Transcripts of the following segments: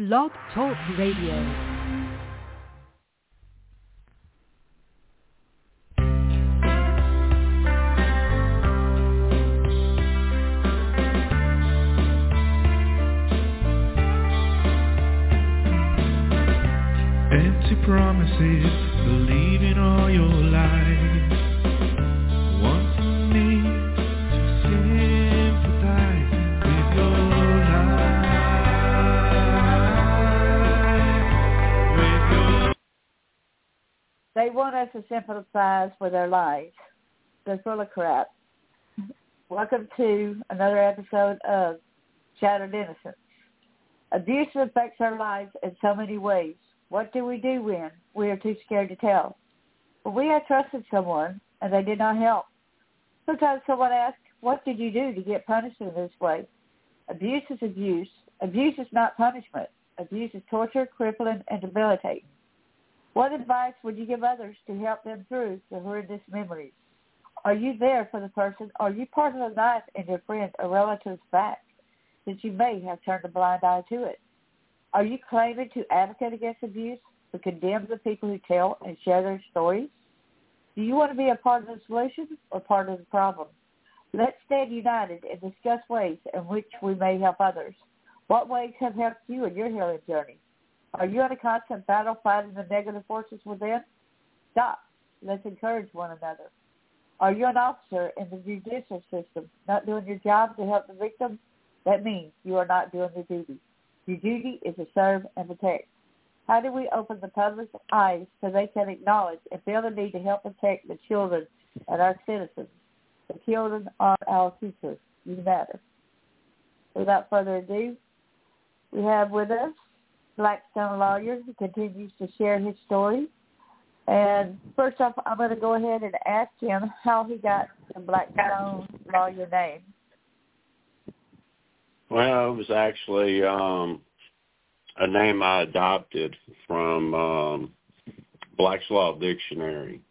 Blog Talk Radio. Empty promises, believing all your lies, wanting me to sympathize with your lies, They want us to sympathize with their lies. They're full of crap. Welcome to another episode of Shattered Innocence. Abuse affects our lives in so many ways. What do we do when we are too scared to tell? Well, we have trusted someone, and they did not help. Sometimes someone asks, what did you do to get punished in this way? Abuse is abuse. Abuse is not punishment. Abuse is torture, crippling, and debilitating. What advice would you give others to help them through the horrendous memories? Are you there for the person? Are you part of the knife in your friend or relative's back that you may have turned a blind eye to it? Are you claiming to advocate against abuse, to condemn the people who tell and share their stories? Do you want to be a part of the solution or part of the problem? Let's stand united and discuss ways in which we may help others. What ways have helped you in your healing journey? Are you in a constant battle fighting the negative forces within? Stop. Let's encourage one another. Are you an officer in the judicial system, not doing your job to help the victim? That means you are not doing your duty. Your duty is to serve and protect. How do we open the public's eyes so they can acknowledge and feel the need to help protect the children and our citizens? The children are our future. You matter. Without further ado, we have with us Blackstone Lawyer, who continues to share his story. And first off, I'm going to go ahead and ask him how he got the Blackstone Lawyer name. Well, it was actually a name I adopted from Black's Law Dictionary.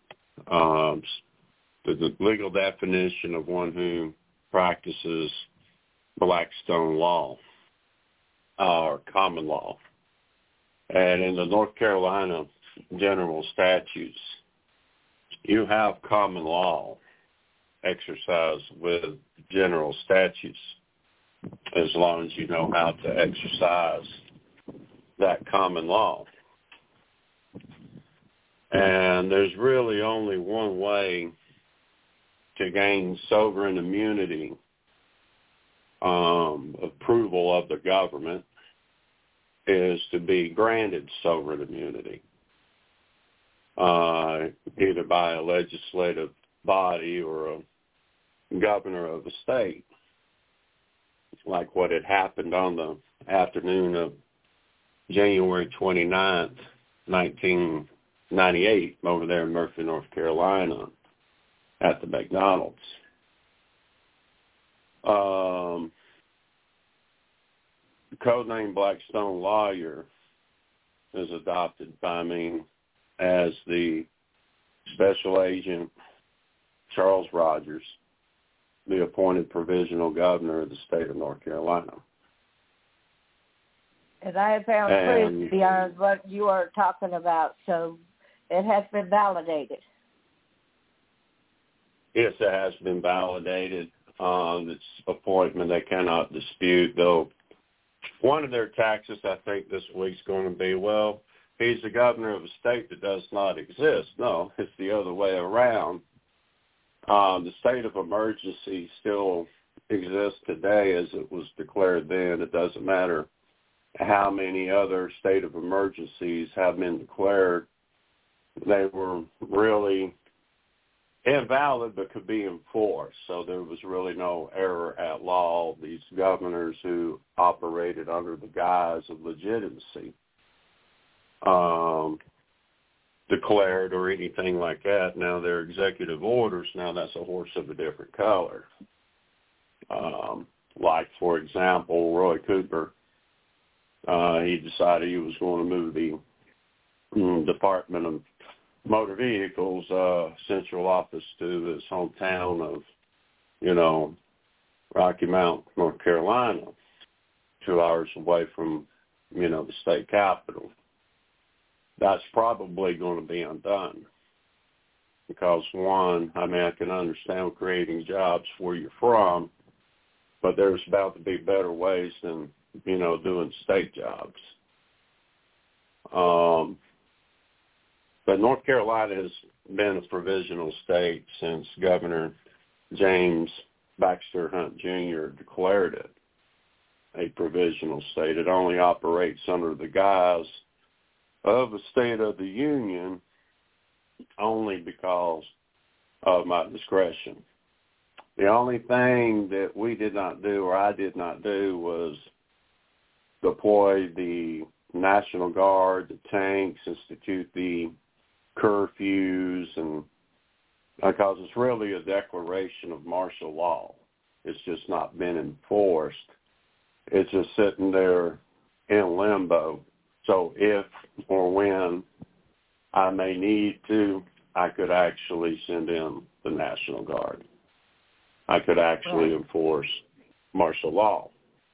The legal definition of one who practices Blackstone law or common law. And in the North Carolina general statutes, you have common law exercised with general statutes, as long as you know how to exercise that common law. And there's really only one way to gain sovereign immunity, approval of the government, is to be granted sovereign immunity, either by a legislative body or a governor of a state, like what had happened on the afternoon of January 29th, 1998, over there in Murphy, North Carolina, at the McDonald's. The codename Blackstone Lawyer is adopted by me as the Special Agent Charles Rogers, the appointed provisional governor of the state of North Carolina. And I have found proof beyond what you are talking about, so it has been validated. Yes, it has been validated. It's appointment they cannot dispute, though. One of their taxes, I think, this week's going to be, well, he's the governor of a state that does not exist. No, it's the other way around. The state of emergency still exists today as it was declared then. It doesn't matter how many other state of emergencies have been declared. They were really invalid but could be enforced. So there was really no error at law. These governors who operated under the guise of legitimacy declared or anything like that. Now they're executive orders. Now that's a horse of a different color. Like, for example, Roy Cooper, he decided he was going to move the Department of Motor Vehicles central office to his hometown of, Rocky Mount, North Carolina, 2 hours away from the state capitol. That's probably going to be undone because, one, I can understand creating jobs where you're from, but there's about to be better ways than, doing state jobs. But North Carolina has been a provisional state since Governor James Baxter Hunt Jr. declared it a provisional state. It only operates under the guise of a State of the Union only because of my discretion. The only thing that we did not do, or I did not do, was deploy the National Guard, the tanks, institute the curfews, and because it's really a declaration of martial law. It's just not been enforced. It's just sitting there in limbo. So if or when I may need to, I could actually send in the National Guard. I could actually enforce martial law.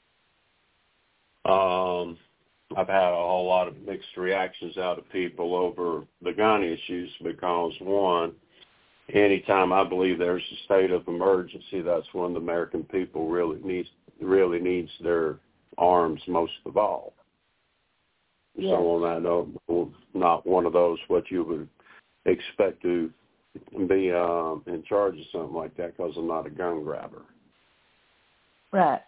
I've had a whole lot of mixed reactions out of people over the gun issues because, one, anytime I believe there's a state of emergency, that's when the American people really needs their arms most of all. Yes. So on that note, I'm not one of those what you would expect to be in charge of something like that because I'm not a gun grabber. Right.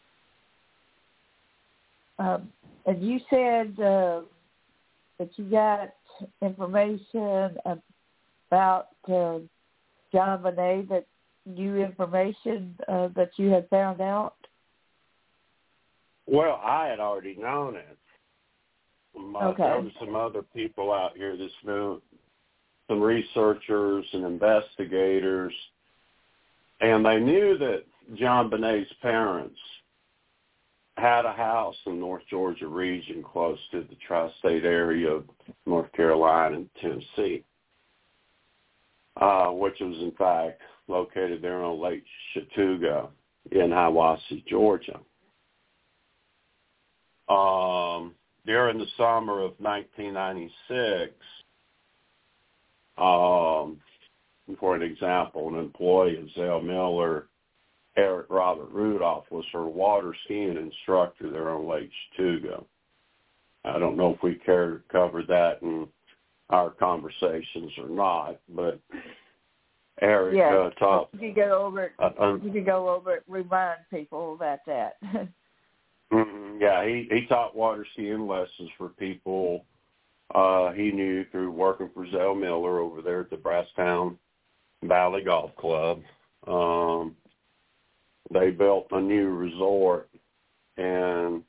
And you said that you got information about JonBenét, that new information that you had found out? Well, I had already known it. Okay. There were some other people out here that knew, some researchers and investigators, and they knew that JonBenét's parents had a house in North Georgia region close to the tri-state area of North Carolina and Tennessee, which was, in fact, located there on Lake Chattooga in Hiawassee, Georgia. During the summer of 1996, for an example, an employee of Zell Miller, Eric Robert Rudolph, was her water skiing instructor there on Lake Chattooga. I don't know if we care to cover that in our conversations or not, but Eric taught. You can go over it, remind people about that. Yeah, he taught water skiing lessons for people he knew through working for Zell Miller over there at the Brasstown Valley Golf Club. They built a new resort in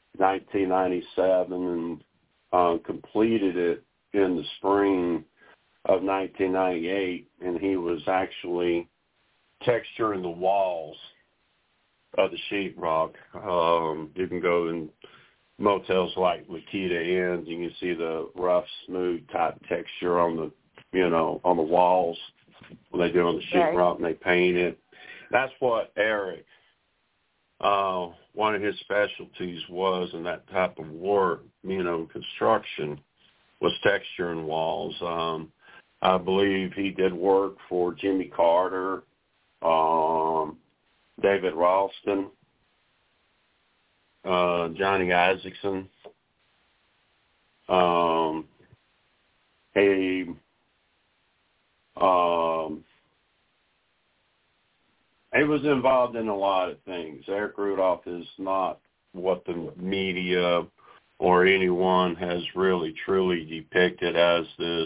1997 and completed it in the spring of 1998, and he was actually texturing the walls of the sheetrock. You can go in motels like Lakita Inns, you can see the rough, smooth type texture on the, on the walls when they do on the sheetrock and they paint it. That's what Eric, one of his specialties was in that type of work, construction, was texturing walls. I believe he did work for Jimmy Carter, David Ralston, Johnny Isaacson. He was involved in a lot of things. Eric Rudolph is not what the media or anyone has really truly depicted as this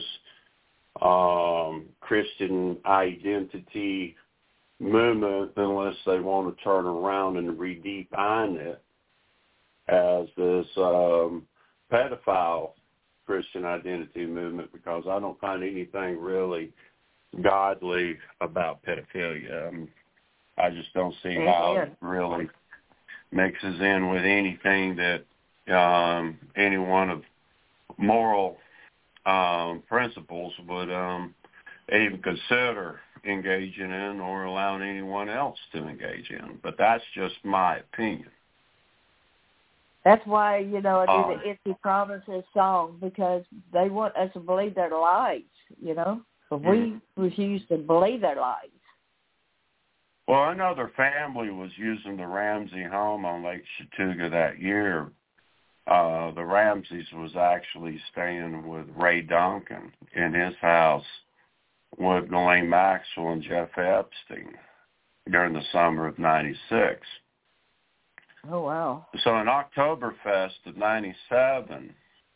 Christian identity movement, unless they want to turn around and redefine it as this pedophile Christian identity movement, because I don't find anything really godly about pedophilia. I just don't see how it really mixes in with anything that anyone of moral principles would even consider engaging in or allowing anyone else to engage in. But that's just my opinion. That's why, I do the Empty Promises song, because they want us to believe their lies, But we refuse to believe their lies. Well, another family was using the Ramsey home on Lake Chattooga that year. The Ramseys was actually staying with Ray Duncan in his house with Ghislaine Maxwell and Jeff Epstein during the summer of '96. Oh, wow. So in Oktoberfest of '97,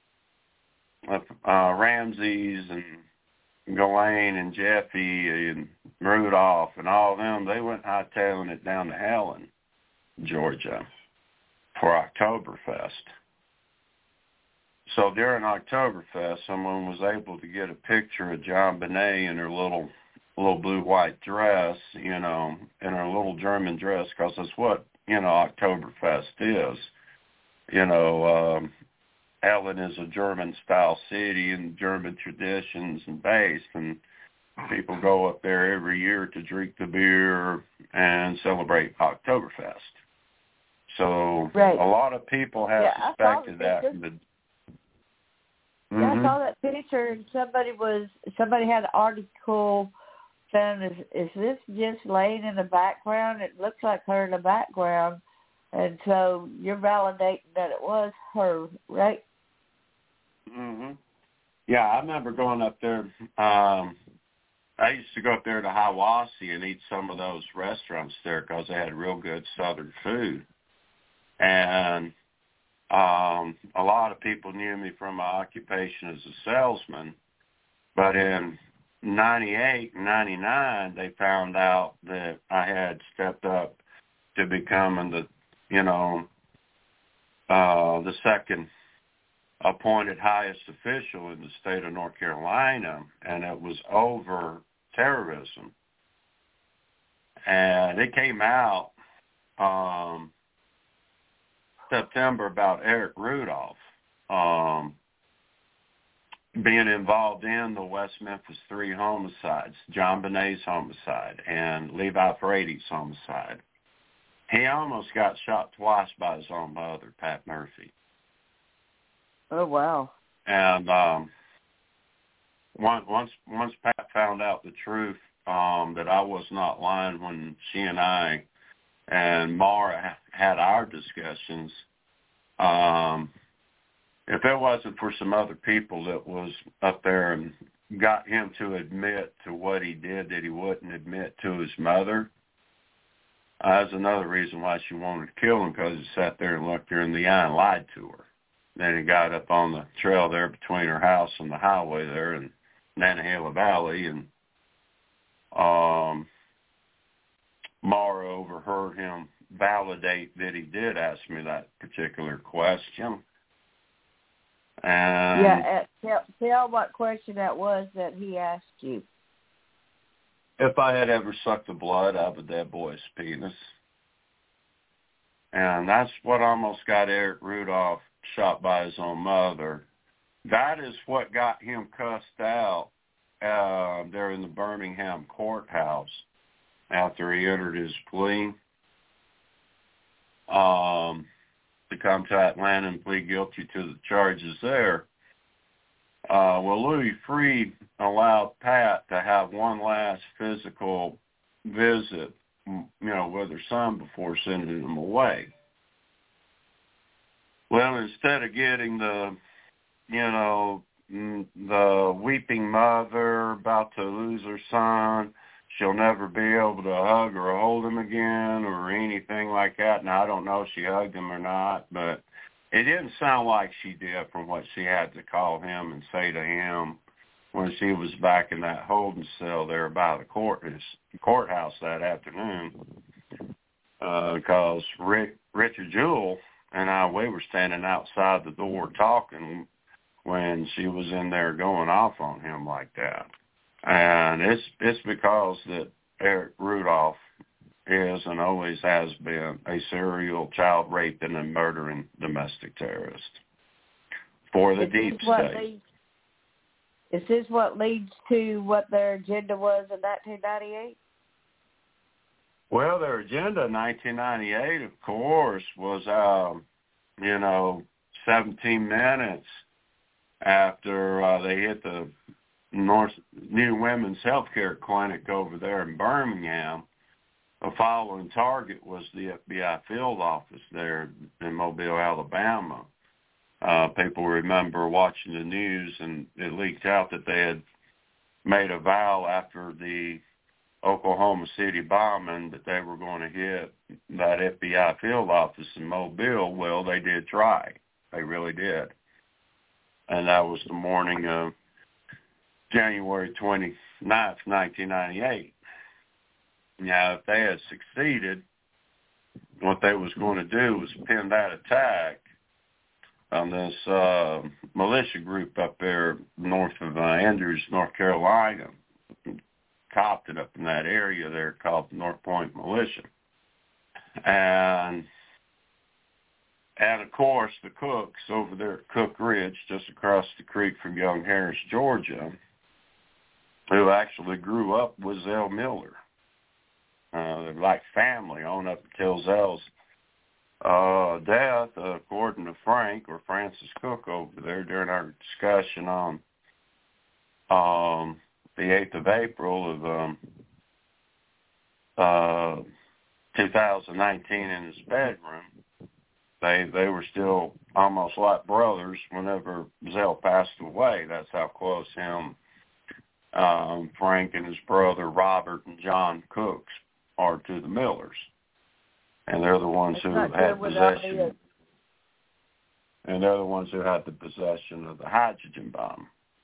Ramses and Ghislaine and Jeffy and Rudolph and all of them, they went hightailing it down to Helen, Georgia, for Oktoberfest. So during Oktoberfest, someone was able to get a picture of JonBenét in her little blue-white dress, in her little German dress, because that's what, Oktoberfest is. Helen is a German-style city and German traditions and base, and people go up there every year to drink the beer and celebrate Oktoberfest. So right. A lot of people have suspected that. Yeah, I saw that picture, and somebody had an article saying, is this just laying in the background? It looks like her in the background, and so you're validating that it was her, right? Mhm. Yeah, I remember going up there. I used to go up there to Hiawassee and eat some of those restaurants there because they had real good Southern food, and a lot of people knew me from my occupation as a salesman, but in '98 and '99, they found out that I had stepped up to becoming the second appointed highest official in the state of North Carolina, and it was over terrorism. And it came out September about Eric Rudolph being involved in the West Memphis 3 homicides, JonBenét's homicide and Levi Frady's homicide. He almost got shot twice by his own mother, Pat Murphy. Oh, wow. And once Pat found out the truth, that I was not lying when she and I and Mara had our discussions, if it wasn't for some other people that was up there and got him to admit to what he did that he wouldn't admit to his mother, that's another reason why she wanted to kill him, because he sat there and looked her in the eye and lied to her. Then he got up on the trail there between her house and the highway there in Nantahala Valley, and Mara overheard him validate that he did ask me that particular question. And tell what question that was that he asked you. If I had ever sucked the blood out of a dead boy's penis. And that's what almost got Eric Rudolph shot by his own mother. That is what got him cussed out there in the Birmingham courthouse after he entered his plea to come to Atlanta and plead guilty to the charges there. Louis Freed allowed Pat to have one last physical visit, with her son before sending him away. Well, instead of getting the weeping mother about to lose her son, she'll never be able to hug or hold him again or anything like that. Now, I don't know if she hugged him or not, but it didn't sound like she did from what she had to call him and say to him when she was back in that holding cell there by the courthouse that afternoon. Because Richard Jewell and we were standing outside the door talking when she was in there going off on him like that. And it's because that Eric Rudolph is and always has been a serial child raping and murdering domestic terrorist for the deep state. Is this what leads to what their agenda was in 1998? Well, their agenda in 1998, of course, was 17 minutes after they hit the New Women's Healthcare Clinic over there in Birmingham, the following target was the FBI field office there in Mobile, Alabama. People remember watching the news, and it leaked out that they had made a vow after the Oklahoma City bombing that they were going to hit that FBI field office in Mobile. Well, they did try. They really did. And that was the morning of January 29th, 1998. Now, if they had succeeded, what they was going to do was pin that attack on this militia group up there north of Andrews, North Carolina, copped it up in that area there called the North Point Militia. And of course, the Cooks over there at Cook Ridge, just across the creek from Young Harris, Georgia, who actually grew up with Zell Miller. They're like family on up until Zell's death, according to Frank or Francis Cook over there during our discussion on the 8th of April of 2019 in his bedroom. They were still almost like brothers whenever Zell passed away. That's how close him, Frank and his brother Robert and John Cooks are to the Millers. And they're the ones who had possession. And they're the ones who had the possession of the hydrogen bomb.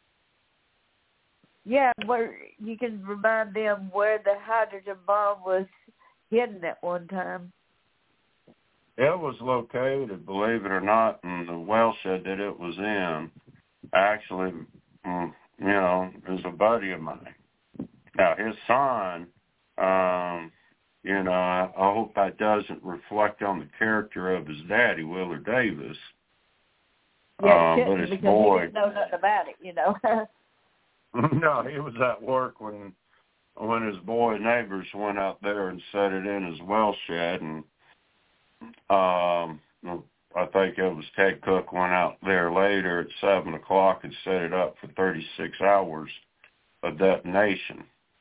Yeah, where you can remind them where the hydrogen bomb was hidden at one time. It was located, believe it or not, in the well shed that it was in. Actually, it was a buddy of mine. Now, his son, I hope that doesn't reflect on the character of his daddy, Willard Davis. Yeah, but his because boy, he didn't know nothing about it, No, he was at work when his boy neighbors went out there and set it in his well shed, and I think it was Ted Cook went out there later at 7 o'clock and set it up for 36 hours of detonation.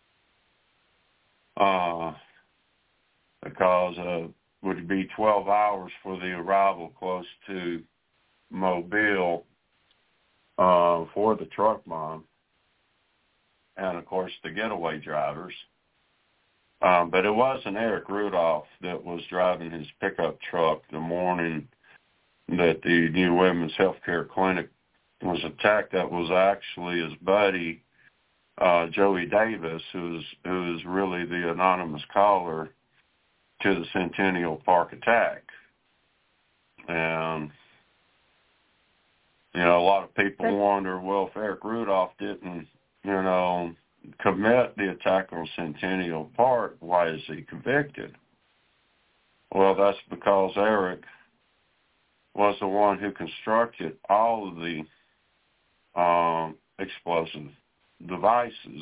Because it would be 12 hours for the arrival close to Mobile for the truck bomb, and of course the getaway drivers. But it wasn't Eric Rudolph that was driving his pickup truck the morning that the New Women's Healthcare Clinic was attacked. That was actually his buddy, Joey Davis, who is really the anonymous caller to the Centennial Park attack. And, a lot of people wonder, well, if Eric Rudolph didn't, commit the attack on Centennial Park, why is he convicted? Well, that's because Eric was the one who constructed all of the explosive devices.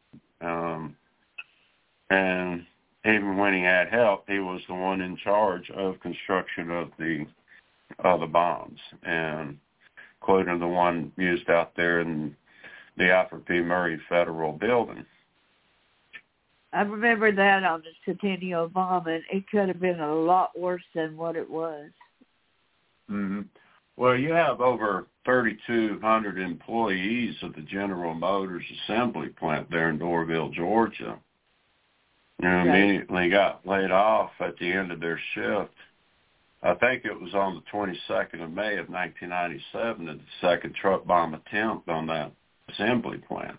And even when he had help, he was the one in charge of construction of the bombs, and including the one used out there in the Alfred P. Murray Federal Building. I remember that on the Centennial bomb, and it could have been a lot worse than what it was. Mm-hmm. Well, you have over 3,200 employees of the General Motors assembly plant there in Doraville, Georgia. And immediately got laid off at the end of their shift. I think it was on the 22nd of May of 1997 that the second truck bomb attempt on that assembly plant.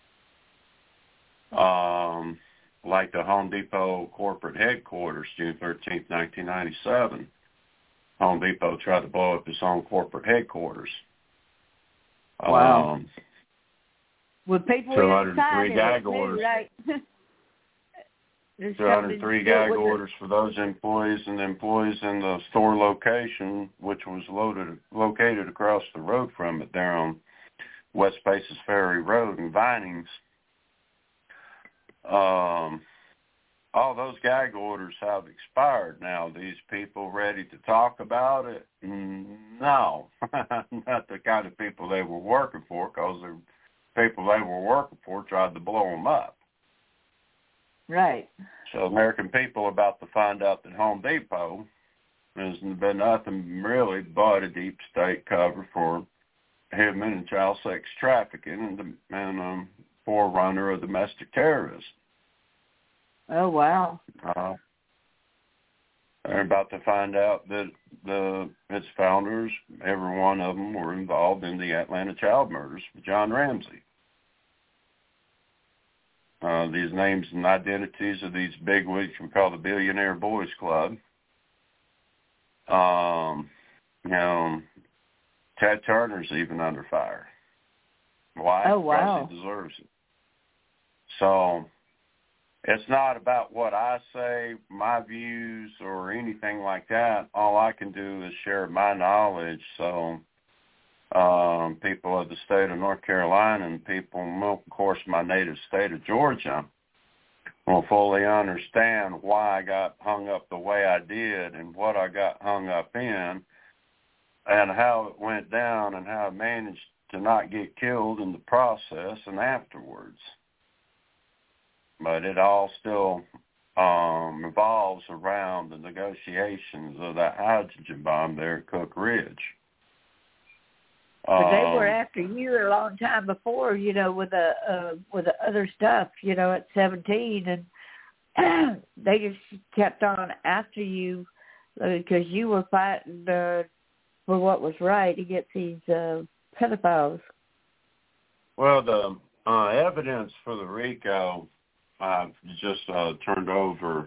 Like the Home Depot corporate headquarters, June 13th, 1997. Home Depot tried to blow up its own corporate headquarters. Wow. With people 203 gag orders. orders. Right? 203 gag orders for those employees and the employees in the store location, which was located across the road from it there on West Paces Ferry Road in Vinings. all those gag orders have expired now. These people ready to talk about it? No, not the kind of people they were working for, because the people they were working for tried to blow them up. Right. So American people are about to find out that Home Depot has been nothing really but a deep state cover for human and child sex trafficking and forerunner of domestic terrorism. Oh, wow. They're about to find out that its founders, every one of them, were involved in the Atlanta child murders of John Ramsey. These names and identities of these bigwigs we call the Billionaire Boys Club. Ted Turner's even under fire. Why? Oh, wow. Because he deserves it. So it's not about what I say, my views, or anything like that. All I can do is share my knowledge so people of the state of North Carolina and people, of course, my native state of Georgia will fully understand why I got hung up the way I did and what I got hung up in and how it went down and how I managed to not get killed in the process and afterwards. But it all still revolves around the negotiations of that hydrogen bomb there at Cook Ridge. But they were after you a long time before, with the other stuff, at 17, and they just kept on after you because you were fighting for what was right against these pedophiles. Well, the evidence for the RICO just turned over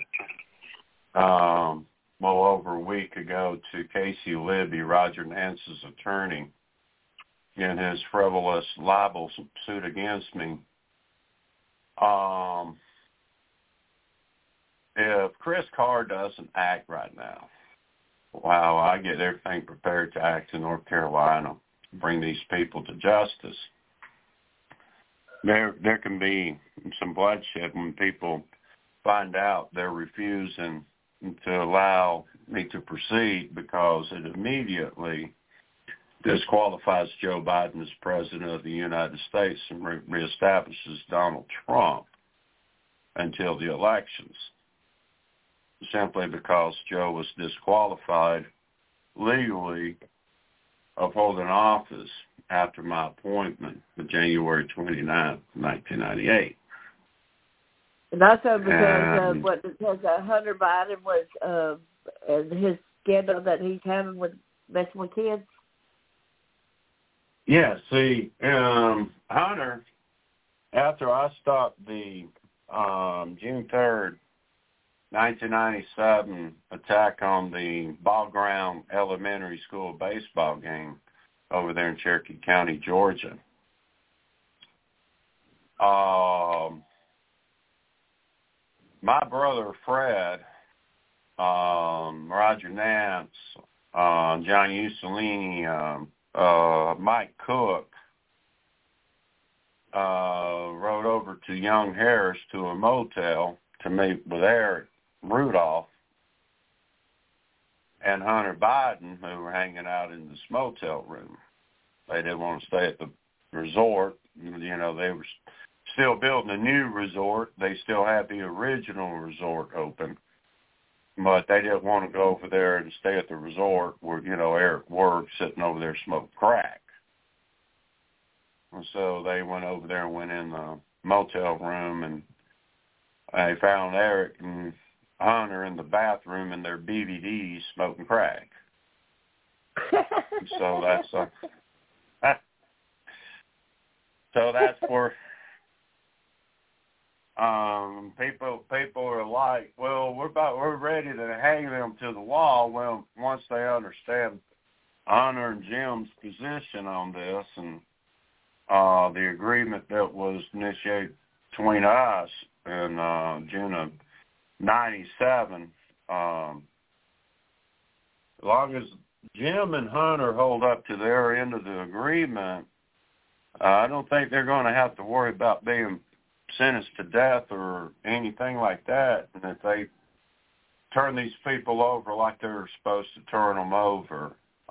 over a week ago to Casey Libby, Roger Nance's attorney, in his frivolous libel suit against me. If Chris Carr doesn't act right now, wow, I get everything prepared to act in North Carolina, bring these people to justice. There can be some bloodshed when people find out they're refusing to allow me to proceed, because it immediately disqualifies Joe Biden as president of the United States and reestablishes Donald Trump until the elections, simply because Joe was disqualified legally of holding office after my appointment on January 29th, 1998. And also because Hunter Biden was his scandal that he's having with messing with kids. Yeah, see, Hunter, after I stopped the June 3rd, 1997 attack on the Ball Ground Elementary School baseball game over there in Cherokee County, Georgia, my brother Fred, Roger Nance, John Ussolini, Mike Cook rode over to Young Harris to a motel to meet with Eric Rudolph and Hunter Biden, who were hanging out in this motel room. They didn't want to stay at the resort. They were still building a new resort. They still had the original resort open, but they didn't want to go over there and stay at the resort where, Eric worked sitting over there smoking crack. And so they went over there and went in the motel room, and they found Eric and Hunter in the bathroom in their BVDs smoking crack. So that's where people are like, well, we're ready to hang them to the wall. Well, once they understand Hunter and Jim's position on this and the agreement that was initiated between us in June of 97, as long as Jim and Hunter hold up to their end of the agreement, I don't think they're going to have to worry about being sentenced to death or anything like that, and if they turn these people over like they're supposed to turn them over,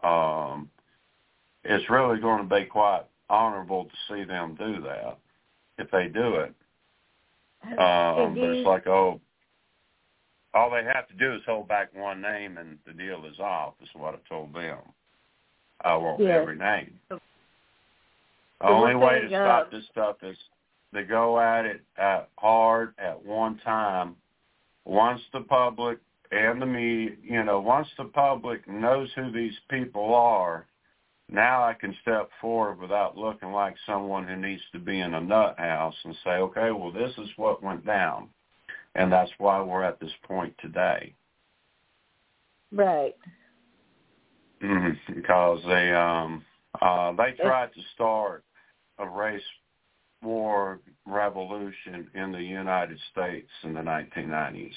it's really going to be quite honorable to see them do that if they do it. But it's like, all they have to do is hold back one name and the deal is off, is what I told them. I want every name. The only way to stop this stuff is to go at it hard at one time. Once the public and the media, once the public knows who these people are, now I can step forward without looking like someone who needs to be in a nut house and say, okay, well, this is what went down. And that's why we're at this point today. Right. Because they tried to start a race war revolution in the United States in the 1990s.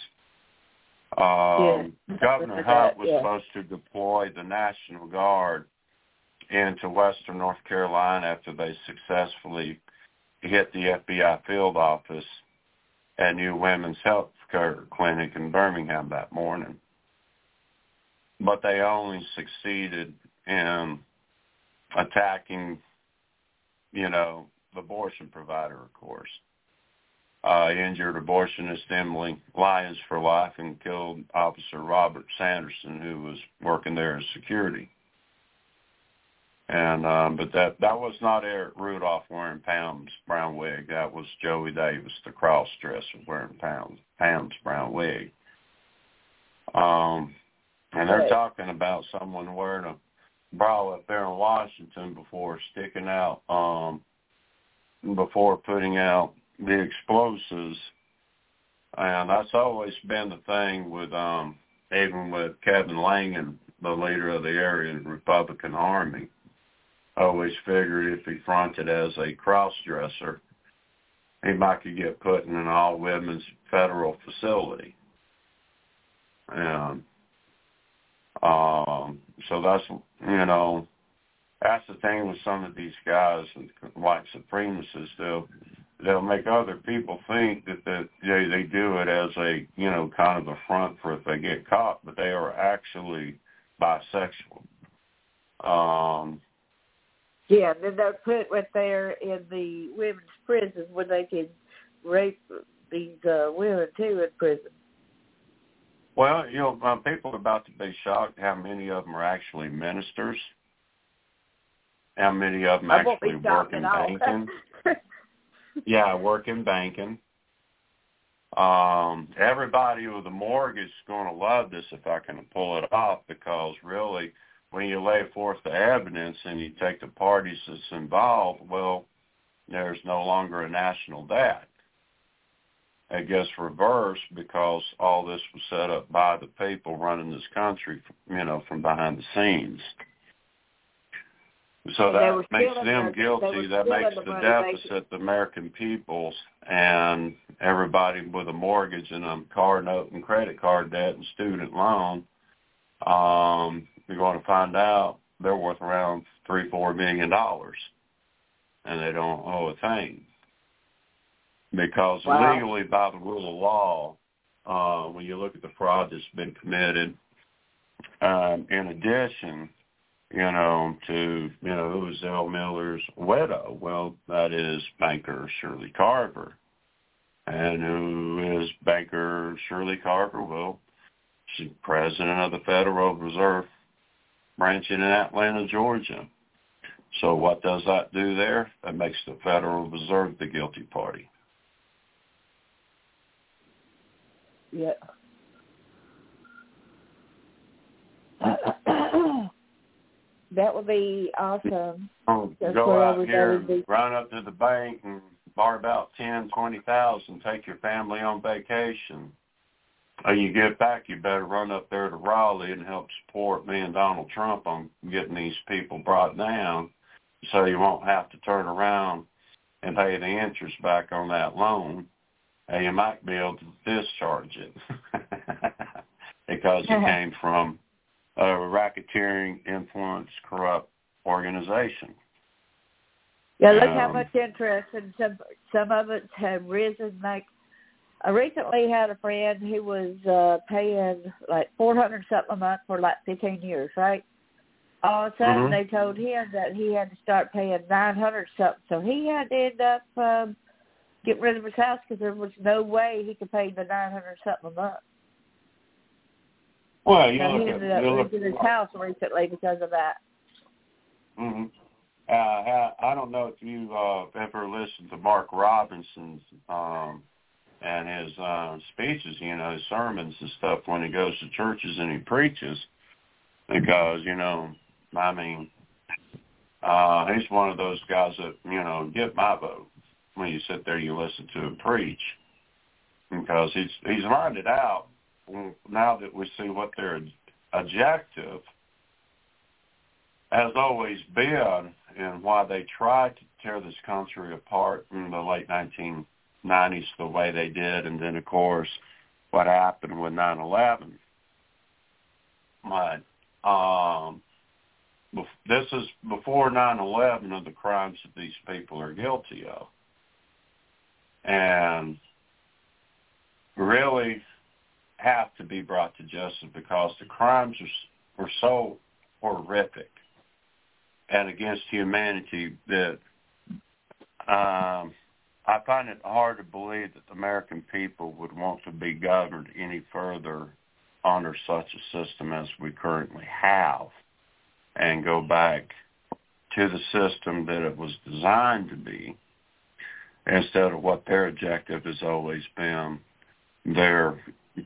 Governor Hunt was supposed to deploy the National Guard into Western North Carolina after they successfully hit the FBI field office at New Women's Health Care Clinic in Birmingham that morning. But they only succeeded in attacking, the abortion provider, of course. Injured abortionist Emily Lyons for life and killed Officer Robert Sanderson, who was working there as security. And but that was not Eric Rudolph wearing Pam's brown wig. That was Joey Davis, the cross-dresser, wearing Pam's brown wig. And they're talking about someone wearing a bra up there in Washington before sticking out, before putting out the explosives. And that's always been the thing with, even with Kevin Langan, the leader of the area Republican Army. I always figured if he fronted as a cross-dresser, he might could get put in an all-women's federal facility. And so that's, that's the thing with some of these guys, white supremacists. They'll make other people think that they do it as a, kind of a front for if they get caught, but they are actually bisexual. Yeah, then they're put right there in the women's prisons where they can rape these women too in prison. Well, people are about to be shocked how many of them are actually ministers, how many of them actually work in banking. Yeah, work in banking. Everybody with a mortgage is going to love this if I can pull it off, because really, when you lay forth the evidence and you take the parties that's involved, well, there's no longer a national debt. It gets reversed because all this was set up by the people running this country, from behind the scenes. So that makes them guilty. That makes the deficit the American people's, and everybody with a mortgage and a car note and credit card debt and student loan, you're going to find out they're worth around $3-4 million, and they don't owe a thing. Because legally, by the rule of law, when you look at the fraud that's been committed, in addition, to, who is Zell Miller's widow? Well, that is banker Shirley Carver. And who is banker Shirley Carver? Well, she's president of the Federal Reserve branch in Atlanta, Georgia. So what does that do there? That makes the Federal Reserve the guilty party. Yeah. That would be awesome. Go out here and run up to the bank and borrow about $10,000, $20,000, take your family on vacation. When you get back, you better run up there to Raleigh and help support me and Donald Trump on getting these people brought down, so you won't have to turn around and pay the interest back on that loan, and you might be able to discharge it because it came from a racketeering, influence, corrupt organization. Yeah, look how much interest, and some of it have risen. Like, I recently had a friend who was paying like $400 something a month for like 15 years, right? All of a sudden, they told him that he had to start paying $900 something, so he had to end up getting rid of his house because there was no way he could pay the $900 something a month. Well, he ended up losing his house recently because of that. Mm-hmm. I don't know if you've ever listened to Mark Robinson's and his speeches, his sermons and stuff when he goes to churches and he preaches, because, he's one of those guys that, get my vote when you sit there, you listen to him preach, because he's lined it out now that we see what their objective has always been and why they tried to tear this country apart in the late 1990s the way they did, and then, of course, what happened with 9/11. But this is before 9/11 of the crimes that these people are guilty of. And really have to be brought to justice because the crimes were so horrific and against humanity that I find it hard to believe that the American people would want to be governed any further under such a system as we currently have and go back to the system that it was designed to be instead of what their objective has always been, their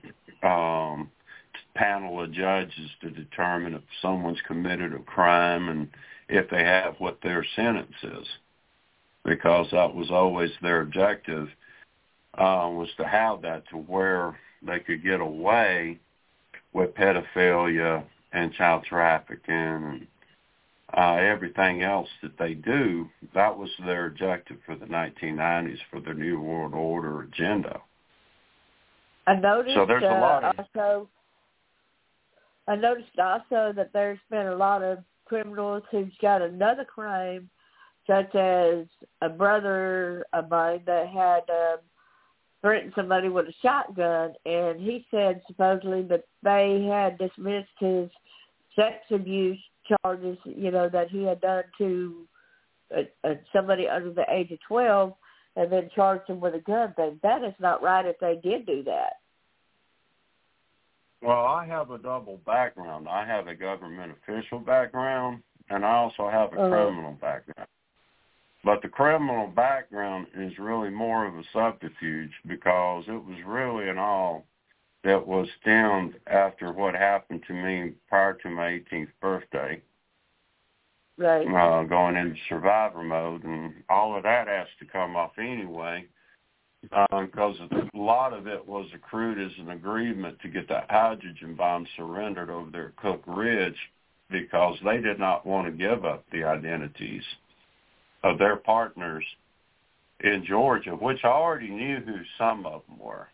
panel of judges to determine if someone's committed a crime and if they have, what their sentence is, because that was always their objective, was to have that to where they could get away with pedophilia and child trafficking and everything else that they do. That was their objective for the 1990s, for the New World Order agenda. I noticed so there's a lot of I noticed also that there's been a lot of criminals who's got another crime, such as a brother of mine that had threatened somebody with a shotgun, and he said supposedly that they had dismissed his sex abuse charges, that he had done to somebody under the age of 12, and then charged him with a gun thing. That is not right if they did do that. Well, I have a double background. I have a government official background, and I also have a criminal background. But the criminal background is really more of a subterfuge because it was really an all that was stemmed after what happened to me prior to my 18th birthday. Right. Going into survivor mode, and all of that has to come off anyway, because a lot of it was accrued as an agreement to get that hydrogen bomb surrendered over there at Cook Ridge, because they did not want to give up the identities of their partners in Georgia, which I already knew who some of them were.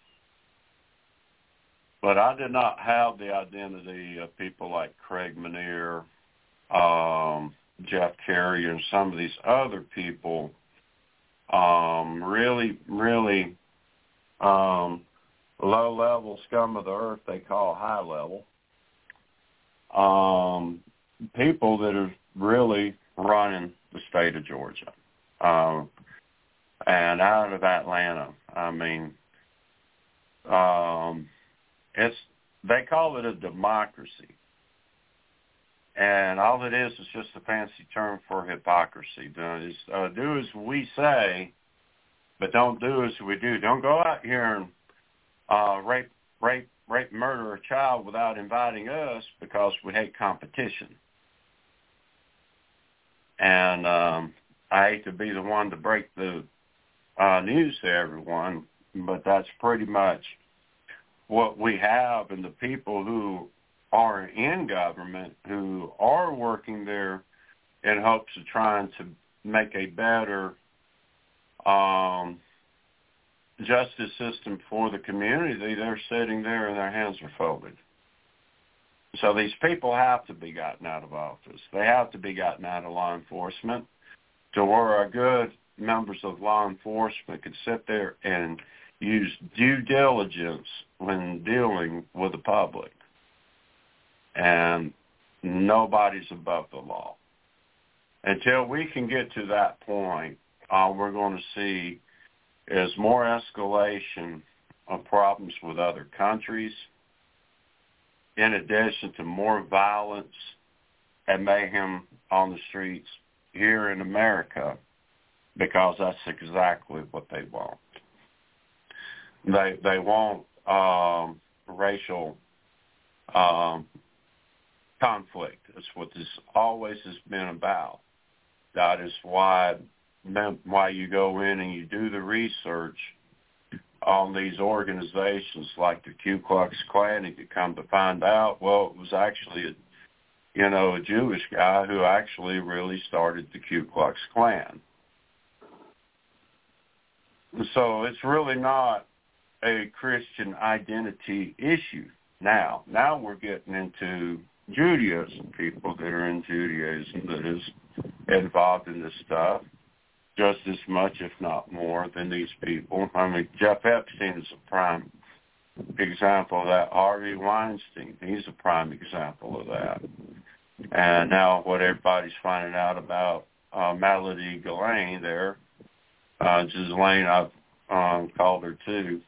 But I did not have the identity of people like Craig Meniere, Jeff Carey, and some of these other people, really low-level scum of the earth they call high-level, people that are really running the state of Georgia and out of Atlanta. I mean, they call it a democracy. And all it is just a fancy term for hypocrisy. Do as we say, but don't do as we do. Don't go out here and rape, murder a child without inviting us because we hate competition. And I hate to be the one to break the news to everyone, but that's pretty much what we have, and the people who are in government who are working there in hopes of trying to make a better justice system for the community, they're sitting there and their hands are folded. So these people have to be gotten out of office. They have to be gotten out of law enforcement. to where our good members of law enforcement could sit there and use due diligence when dealing with the public. And nobody's above the law. Until we can get to that point, all we're going to see is more escalation of problems with other countries, in addition to more violence and mayhem on the streets here in America, because that's exactly what they want. They want racial conflict. That's what this always has been about. That is why you go in and you do the research on these organizations like the Ku Klux Klan, and you come to find out, well, it was actually a Jewish guy who actually really started the Ku Klux Klan. So it's really not a Christian identity issue now. Now we're getting into Judaism, people that are in Judaism that is involved in this stuff just as much, if not more, than these people. I mean, Jeff Epstein is a prime example of that. Harvey Weinstein, he's a prime example of that. And now what everybody's finding out about Melody Ghislaine there, Ghislaine, I've called her too.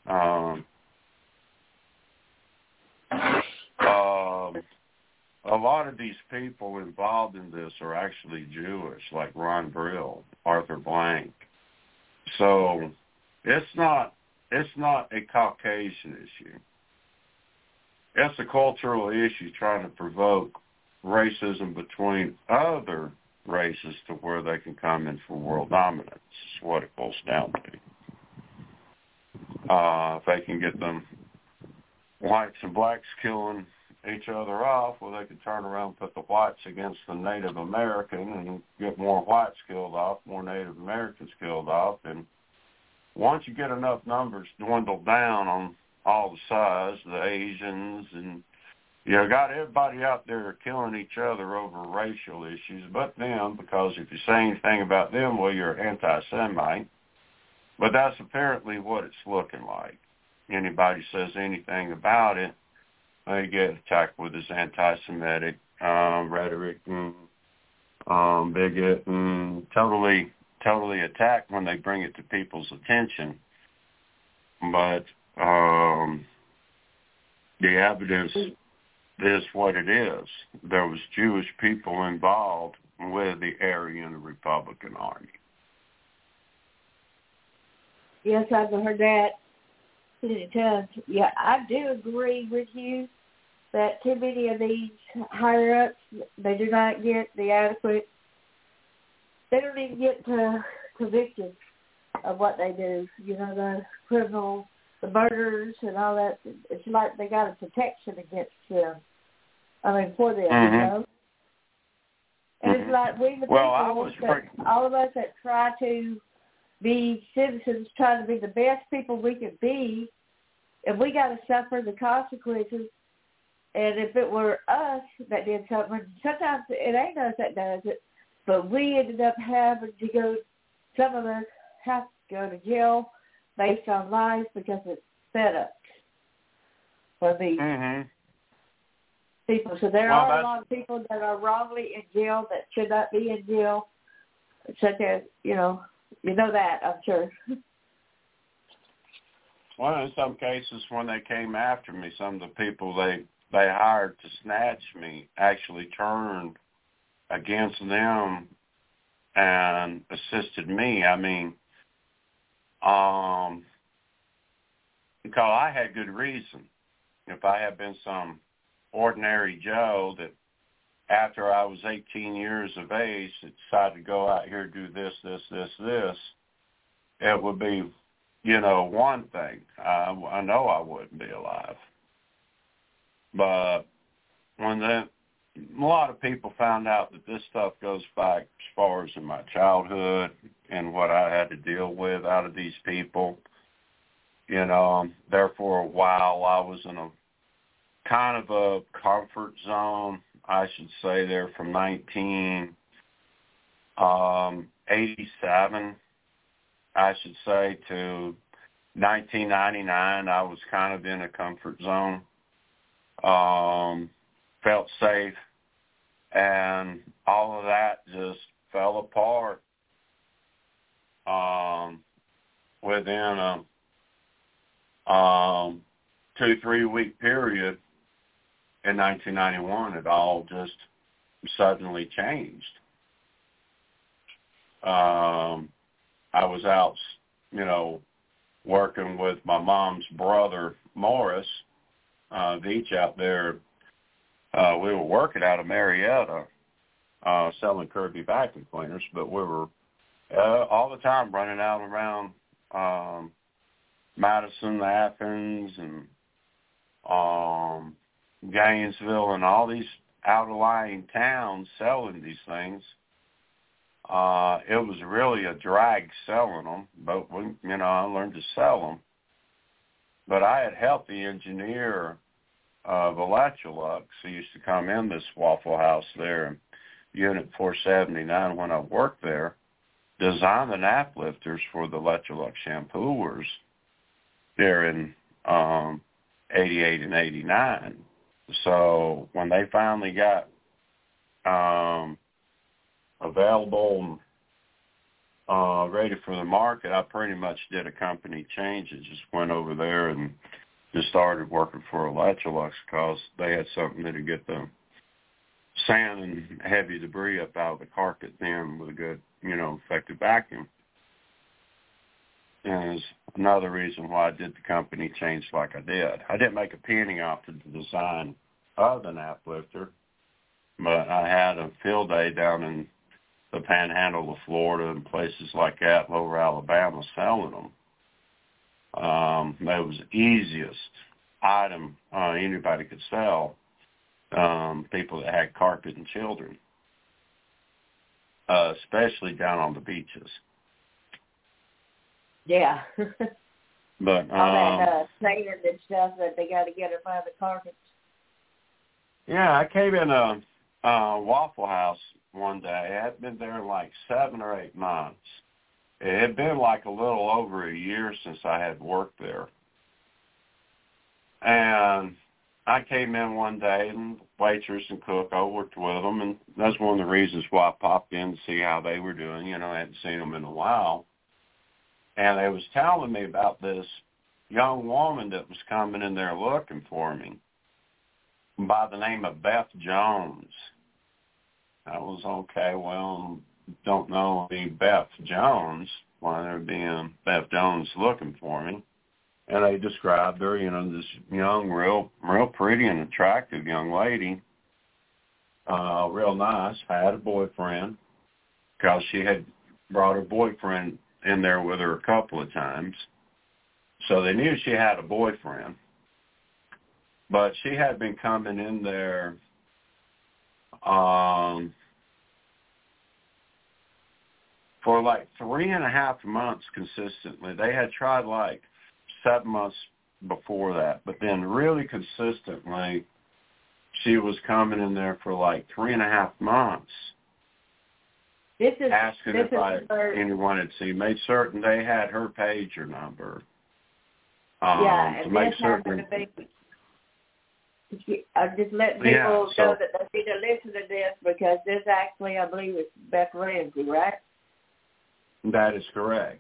A lot of these people involved in this are actually Jewish, like Ron Brill, Arthur Blank. So it's not a Caucasian issue. It's a cultural issue trying to provoke racism between other races to where they can come in for world dominance. Is what it boils down to. If they can get them whites and blacks killing each other off, well, they could turn around and put the whites against the Native American and get more whites killed off, more Native Americans killed off. And once you get enough numbers dwindle down on all the sides, the Asians, and got everybody out there killing each other over racial issues, but them, because if you say anything about them, well, you're anti-Semite. But that's apparently what it's looking like. Anybody says anything about it, they get attacked with this anti-Semitic rhetoric and bigot, and totally attacked when they bring it to people's attention. But the evidence is what it is. There was Jewish people involved with the Aryan Republican Army. Yes, I've heard that many times. Yeah, I do agree with you that too many of these higher-ups, they do not get the adequate, they don't even get convicted of what they do. The criminals, the murderers and all that, it's like they got a protection against them. For them, And it's like we the people, all of us that try to be citizens, trying to be the best people we can be, and we got to suffer the consequences. And if it were us that did something, sometimes it ain't us that does it, but we ended up having to go, some of us have to go to jail based on lies because it's set up for these people. So there are a lot of people that are wrongly in jail that should not be in jail, such as, you know that, I'm sure. Well, in some cases, when they came after me, some of the people they hired to snatch me actually turned against them and assisted me. Because I had good reason. If I had been some ordinary Joe that after I was 18 years of age that decided to go out here and do this, it would be, one thing. I know I wouldn't be alive. But when a lot of people found out that this stuff goes back as far as in my childhood and what I had to deal with out of these people, there for a while I was in a kind of a comfort zone, I should say, there from 19 87, I should say, to 1999, I was kind of in a comfort zone. Felt safe, and all of that just fell apart within a 2-3 week period. In 1991, it all just suddenly changed. I was out, working with my mom's brother, Morris Veach, out there. We were working out of Marietta, selling Kirby vacuum cleaners, but we were all the time running out around Madison, Athens, and Gainesville, and all these outlying towns selling these things. It was really a drag selling them, but I learned to sell them. But I had helped the engineer of Electrolux, who used to come in this Waffle House there in Unit 479 when I worked there, design the nap lifters for the Electrolux shampooers there in 88 and 89. So when they finally got available and ready for the market, I pretty much did a company change. It just went over there and just started working for Electrolux because they had something to get the sand and heavy debris up out of the carpet then with a good, effective vacuum. And it's another reason why I did the company change like I did. I didn't make a penny off the design of the nap lifter, but I had a field day down in the panhandle of Florida and places like that, Lower Alabama, selling them. That was the easiest item anybody could sell, people that had carpet and children, especially down on the beaches. Yeah. But all that sand and stuff that they got to get up out of the carpets. Yeah, I came in a Waffle House one day. I had been there like 7 or 8 months. It had been like a little over a year since I had worked there. And I came in one day, and waitress and cook, I worked with them, and that's one of the reasons why I popped in to see how they were doing. I hadn't seen them in a while. And they was telling me about this young woman that was coming in there looking for me by the name of Beth Jones. I was, okay, well, don't know any Beth Jones, why there being Beth Jones looking for me. And they described her, this young, real pretty and attractive young lady, real nice, had a boyfriend, because she had brought her boyfriend in there with her a couple of times. So they knew she had a boyfriend. But she had been coming in there for like 3.5 months consistently. They had tried like 7 months before that, but then really consistently she was coming in there for like 3.5 months. Asking if anyone had seen, made certain they had her pager number. And to make certain. I'm just letting people know that they need to listen to this because this actually, I believe, is Beth Ramsey, right? That is correct.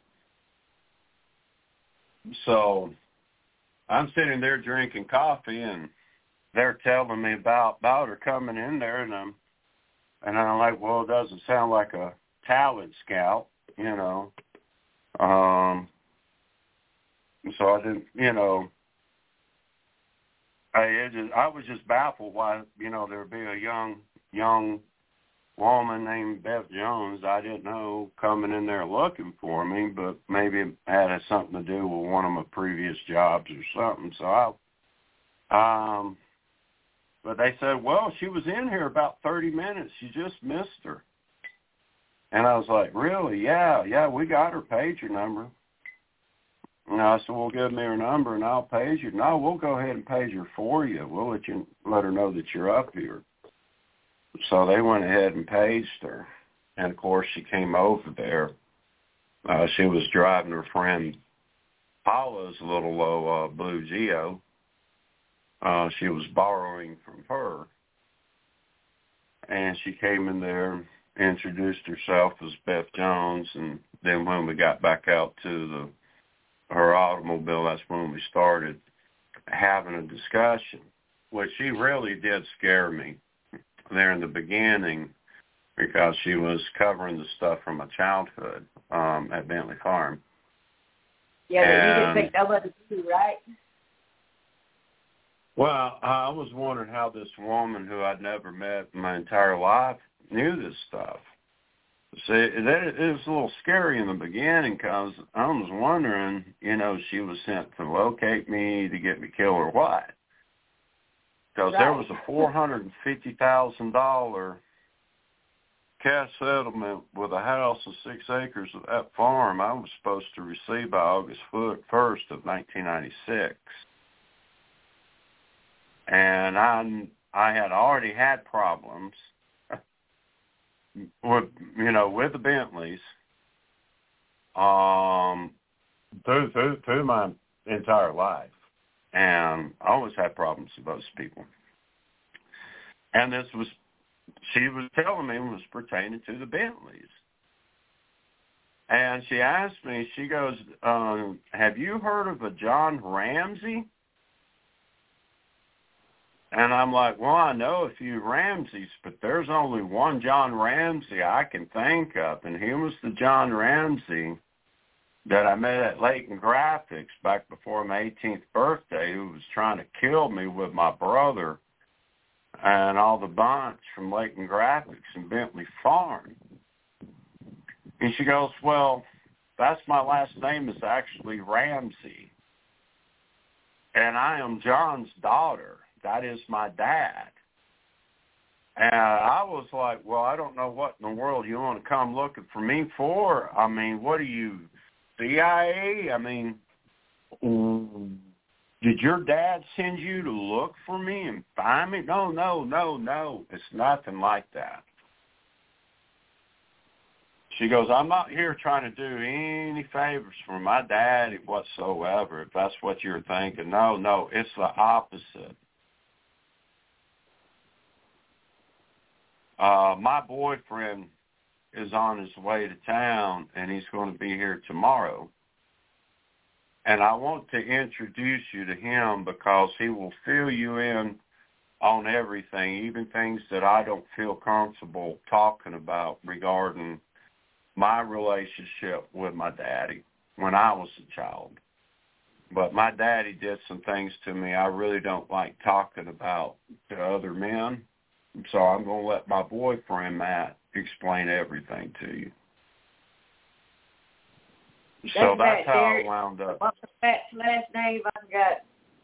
So I'm sitting there drinking coffee, and they're telling me about her coming in there, and I'm like, well, it doesn't sound like a talent scout, So I didn't, I was just baffled why, there'd be a young woman named Beth Jones I didn't know coming in there looking for me, but maybe it had something to do with one of my previous jobs or something. So but they said, well, she was in here about 30 minutes. You just missed her. And I was like, really? Yeah, we got her pager number. And I said, well, give me her number and I'll page her. No, we'll go ahead and page her for you. We'll let her know that you're up here. So they went ahead and paged her. And, of course, she came over there. She was driving her friend Paula's little Blue Geo. She was borrowing from her. And she came in there, introduced herself as Beth Jones, and then when we got back out to her automobile, that's when we started having a discussion, which she really did scare me there in the beginning because she was covering the stuff from my childhood at Bentley Farm. Yeah, but you didn't think nobody knew, right? Well, I was wondering how this woman who I'd never met in my entire life knew this stuff. See, it was a little scary in the beginning because I was wondering, she was sent to locate me to get me killed or what. Because there was a $450,000 cash settlement with a house and 6 acres of that farm I was supposed to receive by August 1st of 1996. And I had already had problems with the Bentleys through my entire life, and I always had problems with those people. And she was telling me was pertaining to the Bentleys. And she asked me, she goes, have you heard of a John Ramsey? And I'm like, well, I know a few Ramseys, but there's only one John Ramsey I can think of, and he was the John Ramsey that I met at Layton Graphics back before my 18th birthday, who was trying to kill me with my brother and all the bunch from Layton Graphics and Bentley Farm. And she goes, well, that's my last name is actually Ramsey, and I am John's daughter. That is my dad. And I was like, well, I don't know what in the world you want to come looking for me for. I mean, what are you, CIA? I mean, did your dad send you to look for me and find me? No. It's nothing like that. She goes, I'm not here trying to do any favors for my daddy whatsoever, if that's what you're thinking. No, it's the opposite. My boyfriend is on his way to town, and he's going to be here tomorrow. And I want to introduce you to him because he will fill you in on everything, even things that I don't feel comfortable talking about regarding my relationship with my daddy when I was a child. But my daddy did some things to me I really don't like talking about to other men. So I'm going to let my boyfriend, Matt, explain everything to you. So that's how I wound up. What was Matt's last name? I forgot.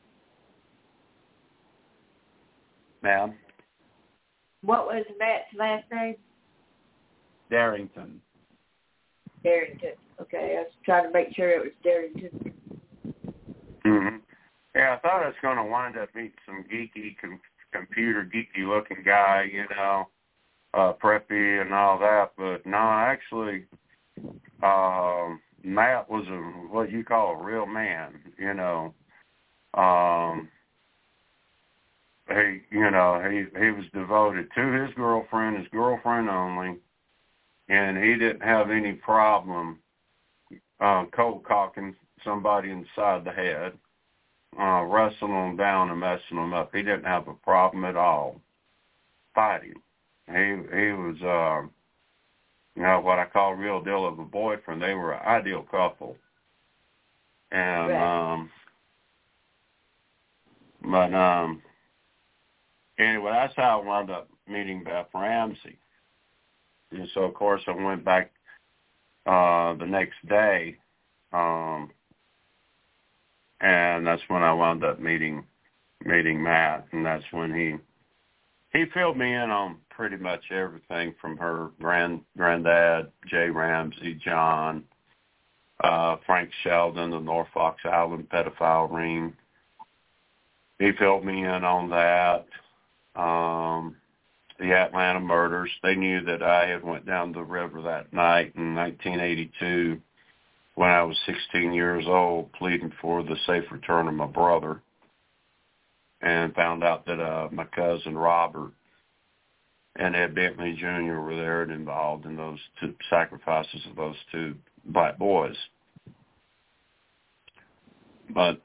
Ma'am? What was Matt's last name? Darrington. Darrington. Okay, I was trying to make sure it was Darrington. Mm-hmm. Yeah, I thought I was going to wind up meeting some computer geeky looking guy, preppy and all that, but no, actually, Matt was what you call a real man, he was devoted to his girlfriend only, and he didn't have any problem cold cocking somebody inside the head, wrestling them down and messing them up. He didn't have a problem at all fighting. He was, what I call a real deal of a boyfriend. They were an ideal couple. And, anyway, that's how I wound up meeting Beth Ramsey. And so, of course, I went back the next day, and that's when I wound up meeting Matt, and that's when he filled me in on pretty much everything from her granddad, Jay Ramsey, John, Frank Sheldon, the North Fox Island pedophile ring. He filled me in on that. the Atlanta murders. They knew that I had went down the river that night in 1982 when I was 16 years old, pleading for the safe return of my brother, and found out that my cousin Robert and Ed Bentley Jr. were there and involved in those two sacrifices of those two black boys. But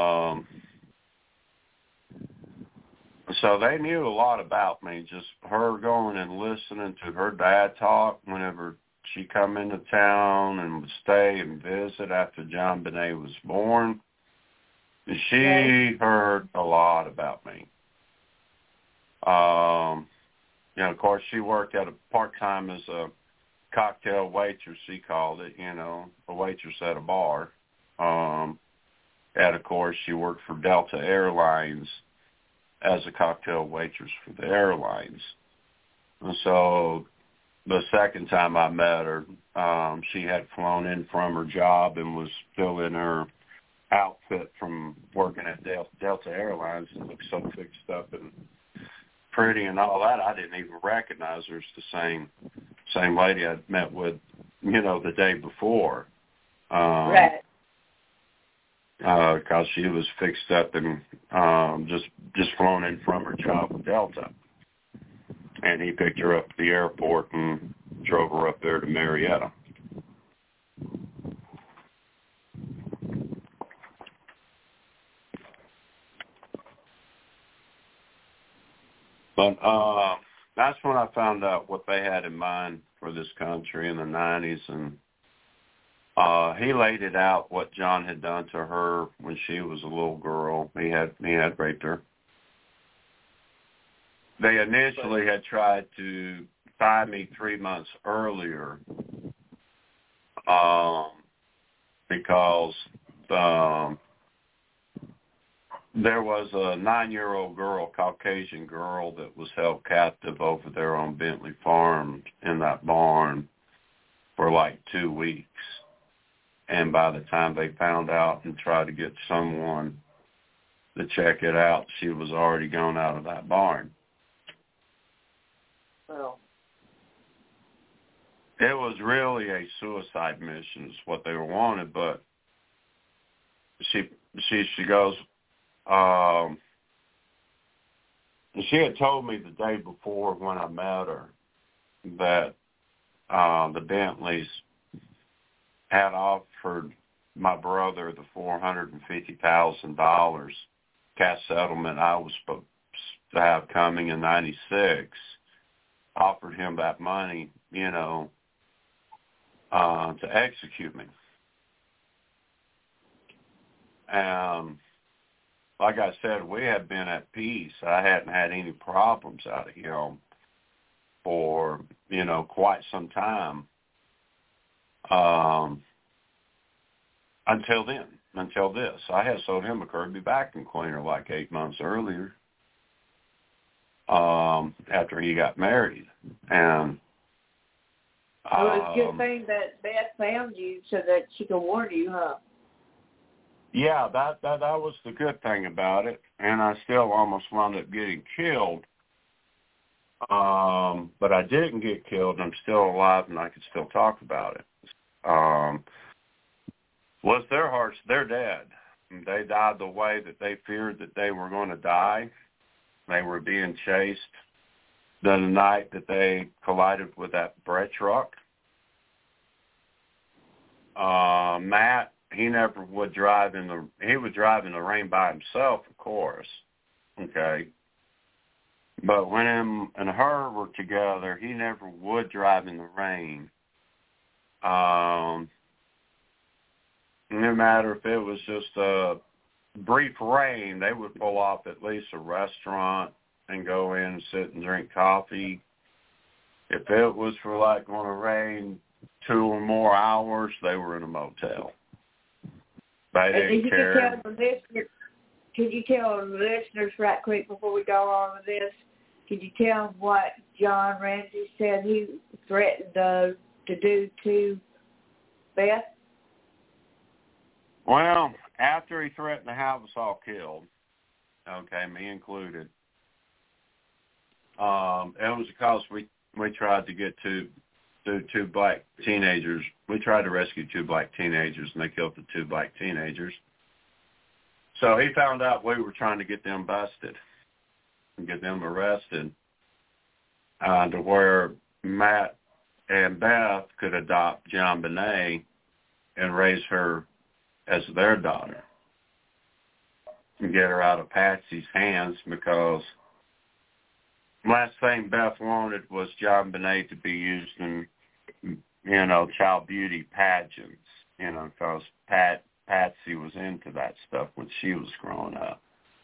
so they knew a lot about me, just her going and listening to her dad talk whenever she come into town and would stay and visit after John Benet was born. And she heard a lot about me. You know, of course, she worked at a part-time as a cocktail waitress, she called it, you know, a waitress at a bar. And, of course, she worked for Delta Airlines as a cocktail waitress for the airlines. And so the second time I met her, she had flown in from her job and was still in her outfit from working at Delta Airlines and looked so fixed up and pretty and all that. I didn't even recognize her as the same lady I'd met with, you know, the day before. Right. Because she was fixed up and just flown in from her job with Delta. And he picked her up at the airport and drove her up there to Marietta. But that's when I found out what they had in mind for this country in the 90s. And he laid it out what John had done to her when she was a little girl. He had raped her. They initially had tried to tie me 3 months earlier because there was a 9-year-old girl, Caucasian girl, that was held captive over there on Bentley Farm in that barn for like 2 weeks. And by the time they found out and tried to get someone to check it out, she was already gone out of that barn. Well, it was really a suicide mission is what they were wanted, but she goes, she had told me the day before when I met her that the Bentleys had offered my brother the $450,000 cash settlement I was supposed to have coming in 96, offered him that money, you know, to execute me. And like I said, we had been at peace. I hadn't had any problems out of him for, you know, quite some time. Until this. I had sold him a Kirby vacuum cleaner like 8 months earlier, after he got married. And well, it's a good thing that Beth found you so that she could warn you, huh? Yeah, that was the good thing about it. And I still almost wound up getting killed. But I didn't get killed. I'm still alive and I can still talk about it. Was their hearts, they're dead. They died the way that they feared that they were going to die. They were being chased the night that they collided with that bread truck. Matt, he never would drive he would drive in the rain by himself, of course. Okay. But when him and her were together, he never would drive in the rain. No matter if it was just a brief rain, they would pull off at least a restaurant and go in and sit and drink coffee. If it was for like going to rain 2 or more hours, they were in a motel. They didn't care. Could you tell the listeners right quick before we go on with this, could you tell them what John Ramsey said he threatened to do to Beth? Well, after he threatened to have us all killed, okay, me included, it was because we tried to get two black teenagers. We tried to rescue two black teenagers, and they killed the two black teenagers. So he found out we were trying to get them busted and get them arrested to where Matt and Beth could adopt JonBenét and raise her as their daughter and get her out of Patsy's hands, because last thing Beth wanted was JonBenét to be used in, child beauty pageants, because Patsy was into that stuff when she was growing up.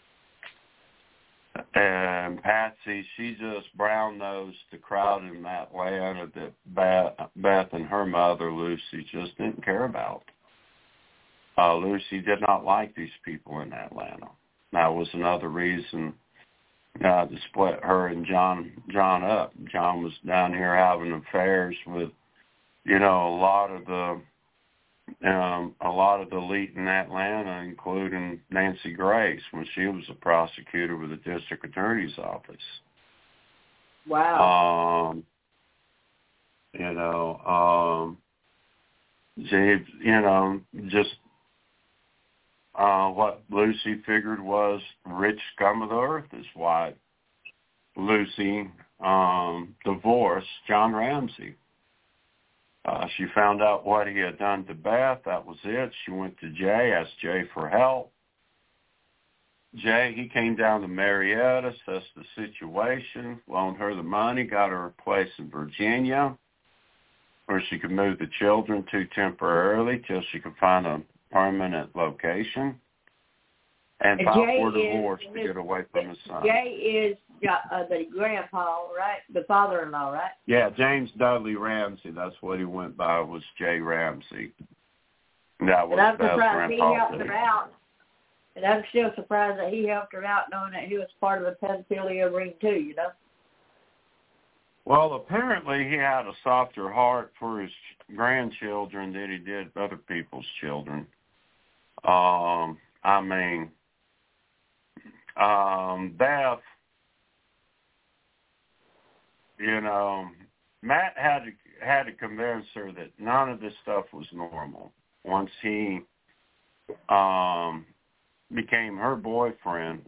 And Patsy, she just brown-nosed the crowd in Atlanta that Beth and her mother, Lucy, just didn't care about. Lucy did not like these people in Atlanta. That was another reason to split her and John up. John was down here having affairs with, a lot of the elite in Atlanta, including Nancy Grace, when she was a prosecutor with the district attorney's office. Wow. What Lucy figured was rich scum of the earth is why Lucy divorced John Ramsey. She found out what he had done to Beth. That was it. She went to Jay, asked Jay for help. Jay, he came down to Marietta, assessed the situation, loaned her the money, got her a place in Virginia where she could move the children to temporarily till she could find a permanent location, and filed for divorce to get away from his son. Jay is the grandpa, right? The father-in-law, right? Yeah, James Dudley Ramsey. That's what he went by, was Jay Ramsey. That was I'm surprised grandpa. he helped her out. And I'm still surprised that he helped her out, knowing that he was part of the pedophilia ring too, Well, apparently he had a softer heart for his grandchildren than he did other people's children. Beth, Matt had to convince her that none of this stuff was normal. Once he became her boyfriend,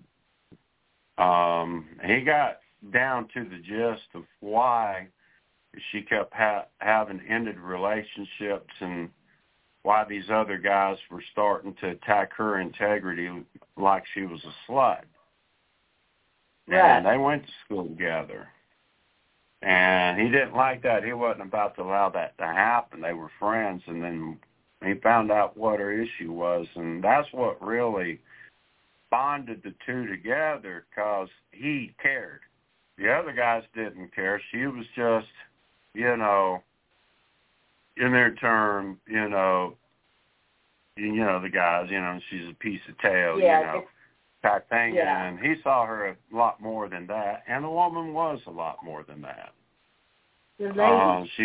he got down to the gist of why she kept having ended relationships and why these other guys were starting to attack her integrity like she was a slut. Right. And they went to school together. And he didn't like that. He wasn't about to allow that to happen. They were friends, and then he found out what her issue was, and that's what really bonded the two together, because he cared. The other guys didn't care. She was just, in their term, the guys, she's a piece of tail, type thing. Yeah. And he saw her a lot more than that, and the woman was a lot more than that. She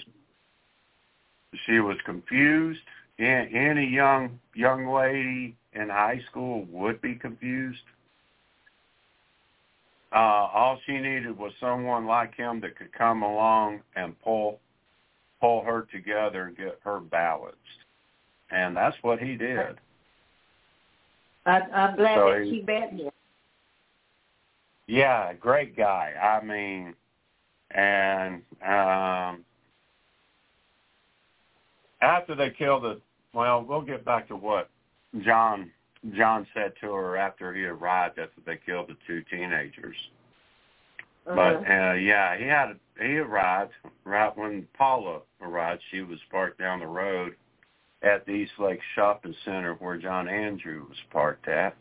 was confused. Any young lady in high school would be confused. All she needed was someone like him that could come along and pull her together and get her balanced. And that's what he did. I'm glad that she met him. Yeah, great guy. After they killed we'll get back to what John said to her after he arrived, after they killed the two teenagers. But he arrived right when Paula arrived. She was parked down the road at the East Lake Shopping Center where John Andrew was parked at.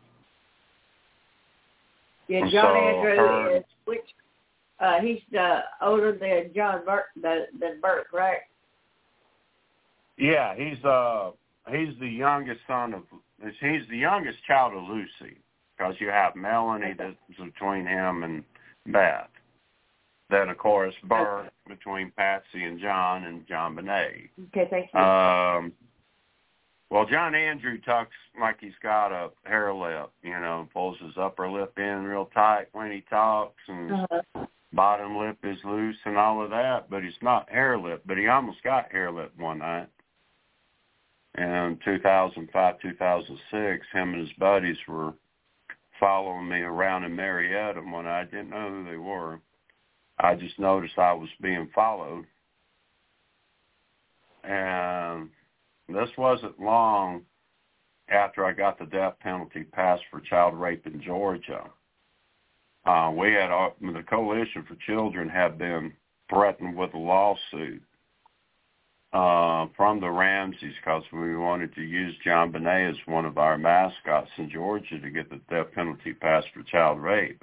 Yeah, John Andrew is he's older than John than Burke, right? Yeah, he's the youngest child of Lucy, because you have Melanie that's between him and Beth. Then, of course, Burke between Patsy and John, and JonBenét. Okay, thank you. Well, John Andrew talks like he's got a hair lip, pulls his upper lip in real tight when he talks, and bottom lip is loose and all of that, but he's not hair lip, but he almost got hair lip one night. In 2005, 2006, him and his buddies were following me around in Marietta when I didn't know who they were. I just noticed I was being followed. And this wasn't long after I got the death penalty passed for child rape in Georgia. We had the Coalition for Children had been threatened with a lawsuit from the Ramseys because we wanted to use John Bonet as one of our mascots in Georgia to get the death penalty passed for child rape.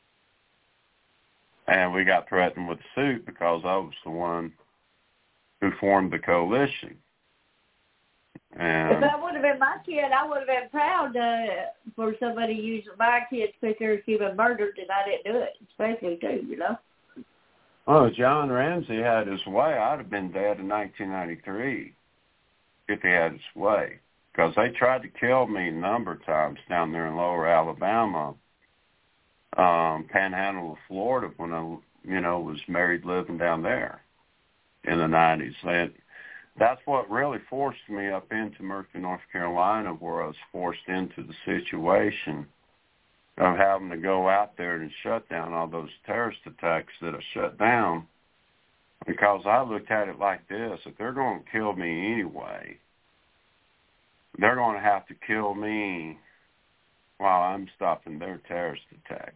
And we got threatened with a suit because I was the one who formed the coalition. And if that would have been my kid, I would have been proud for somebody using my kid's picture if she been murdered and I didn't do it, especially too, you know. Oh, John Ramsey had his way. I'd have been dead in 1993 if he had his way, because they tried to kill me a number of times down there in Lower Alabama, Panhandle of Florida, when I, was married living down there in the 90s. And that's what really forced me up into Murphy, North Carolina, where I was forced into the situation of having to go out there and shut down all those terrorist attacks that I shut down, because I looked at it like this: if they're going to kill me anyway, they're going to have to kill me while I'm stopping their terrorist attacks.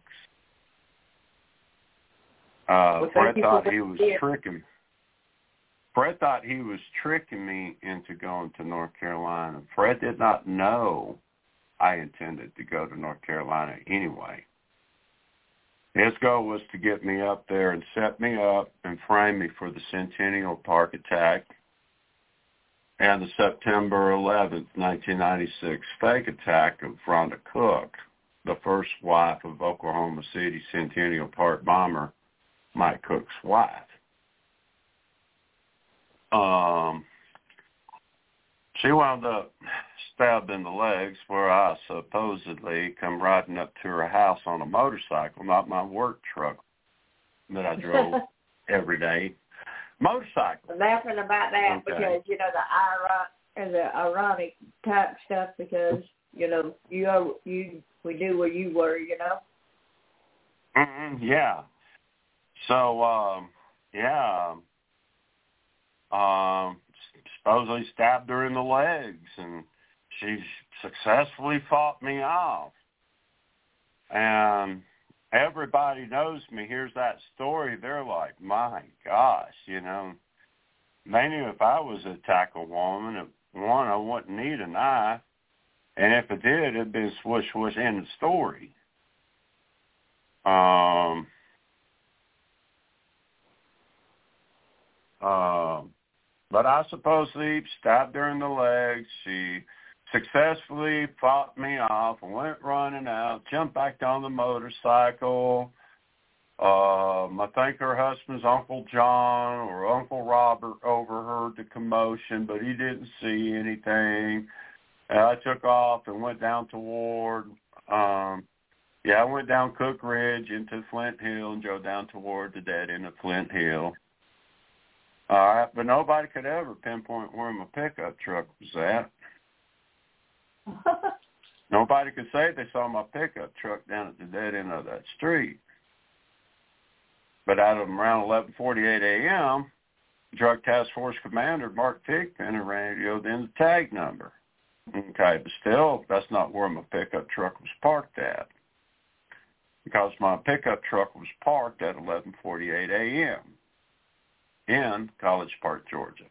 Fred thought he was tricking. Fred thought he was tricking me into going to North Carolina. Fred did not know I intended to go to North Carolina anyway. His goal was to get me up there and set me up and frame me for the Centennial Park attack and the September 11th, 1996 fake attack of Rhonda Cook, the first wife of Oklahoma City Centennial Park bomber Mike Cook's wife. She wound up stabbed in the legs, where I supposedly come riding up to her house on a motorcycle, not my work truck that I drove every day. Motorcycle. I'm laughing about that because, the ironic type stuff, because, we knew where you were, Yeah. So, supposedly stabbed her in the legs, and she successfully fought me off. And everybody knows me, hears that story, they're like, my gosh, they knew if I was to attack a woman, I wouldn't need a knife. And if it did, it'd be swoosh, swoosh, end of story. But I supposedly stabbed her in the legs. She successfully fought me off and went running out, jumped back on the motorcycle. I think her husband's Uncle John or Uncle Robert overheard the commotion, but he didn't see anything. And I took off and went down toward, I went down Cook Ridge into Flint Hill and drove down toward the dead end of Flint Hill. All right, but nobody could ever pinpoint where my pickup truck was at. Nobody could say they saw my pickup truck down at the dead end of that street. But out of around 11:48 a.m., Drug Task Force Commander Mark Thigpen radioed in the tag number. Okay, but still, that's not where my pickup truck was parked at, because my pickup truck was parked at 11:48 a.m. in College Park, Georgia.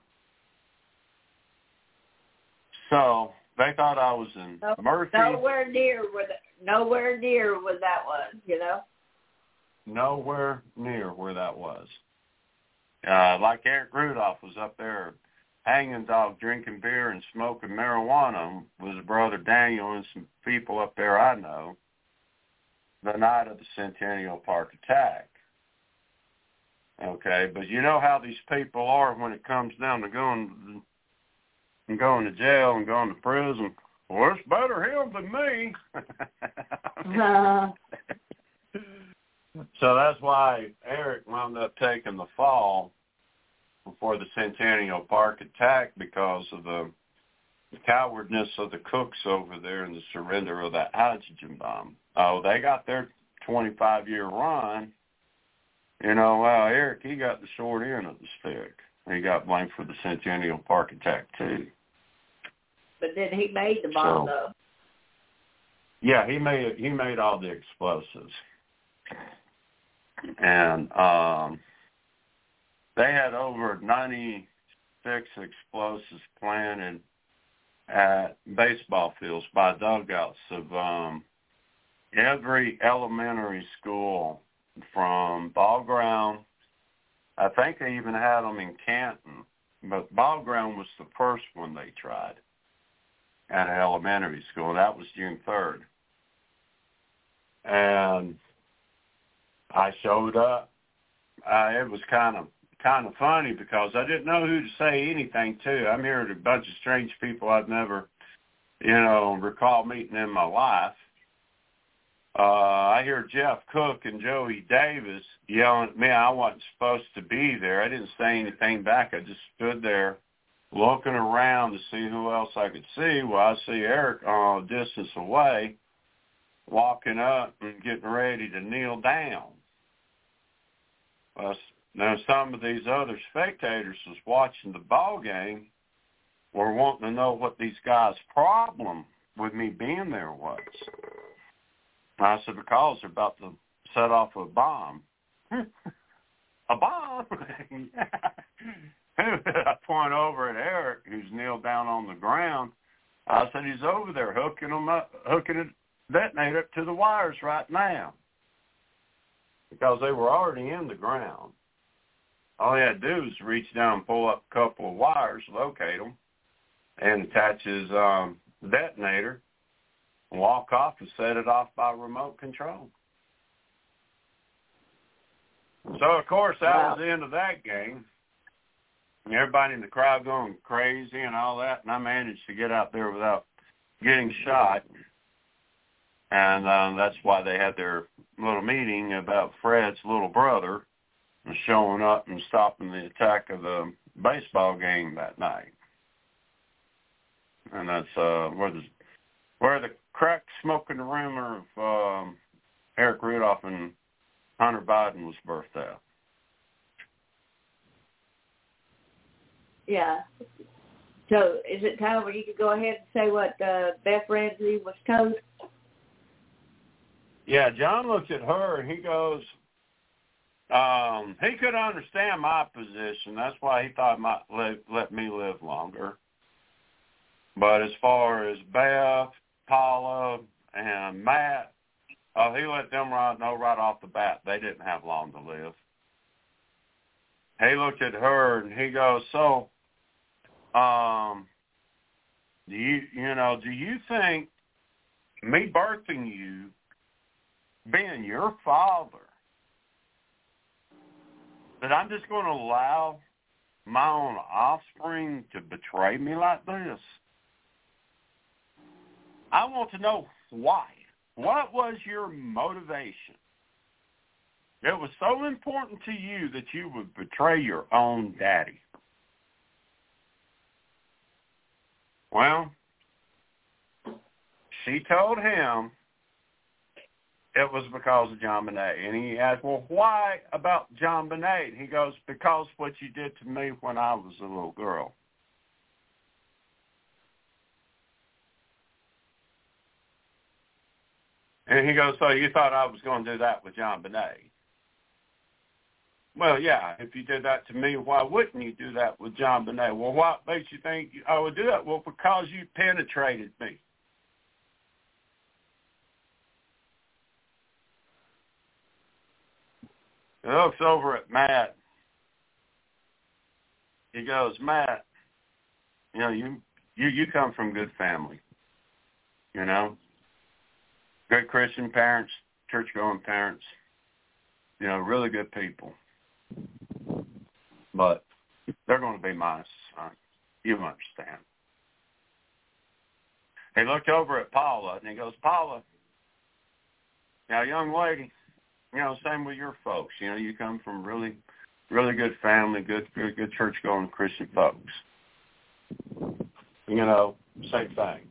So they thought I was in Murphy. Nowhere near where that was, Nowhere near where that was. Like Eric Rudolph was up there hanging dog, drinking beer and smoking marijuana with his brother Daniel and some people up there I know the night of the Centennial Park attack. Okay, but you know how these people are when it comes down to going to jail and going to prison. Well, it's better him than me. So that's why Eric wound up taking the fall before the Centennial Park attack, because of the cowardness of the cooks over there and the surrender of that hydrogen bomb. Oh, they got their 25-year run. Well, Eric, he got the short end of the stick. He got blamed for the Centennial Park attack, too. But then he made the bomb, though. Yeah, he made all the explosives. And they had over 96 explosives planted at baseball fields by dugouts of every elementary school from Ball Ground. I think they even had them in Canton, but Ball Ground was the first one they tried at an elementary school. That was June 3rd. And I showed up. It was kind of funny because I didn't know who to say anything to. I'm hearing a bunch of strange people I've never, recall meeting in my life. I hear Jeff Cook and Joey Davis yelling at me. I wasn't supposed to be there. I didn't say anything back. I just stood there looking around to see who else I could see. Well, I see Eric a distance away, walking up and getting ready to kneel down. Well, now some of these other spectators was watching the ball game were wanting to know what these guys' problem with me being there was. I said, because they're about to set off a bomb. A bomb? I point over at Eric, who's kneeled down on the ground. I said, he's over there hooking a detonator up to the wires right now. Because they were already in the ground. All he had to do was reach down and pull up a couple of wires, locate them, and attach his detonator, and walk off and set it off by remote control. So, of course, that was the end of that game. And everybody in the crowd going crazy and all that, and I managed to get out there without getting shot. And that's why they had their little meeting about Fred's little brother showing up and stopping the attack of the baseball game that night. And that's where the crack smoking rumor of Eric Rudolph and Hunter Biden was birthed out. Yeah. So is it time where you could go ahead and say what Beth Ramsey was told? Yeah, John looks at her and he goes, he could understand my position. That's why he thought he might let me live longer. But as far as Beth, Paula, and Matt, he let them know right off the bat they didn't have long to live. He looked at her and he goes, so, do you think me birthing you, being your father, that I'm just going to allow my own offspring to betray me like this? I want to know why. What was your motivation? It was so important to you that you would betray your own daddy. Well, she told him it was because of John Bonet. And he asked, well, why about John Bonet? And he goes, because what you did to me when I was a little girl. And he goes, so you thought I was going to do that with John Bonet? Well, yeah, if you did that to me, why wouldn't you do that with John Bonet? Well, what makes you think I would do that? Well, because you penetrated me. He looks over at Matt. He goes, Matt, you come from good family, good Christian parents, church-going parents, really good people. But they're going to be my son. You understand. He looked over at Paula, and he goes, Paula, now, young lady, Same with your folks. You come from really, really good family, good church-going Christian folks. Same thing.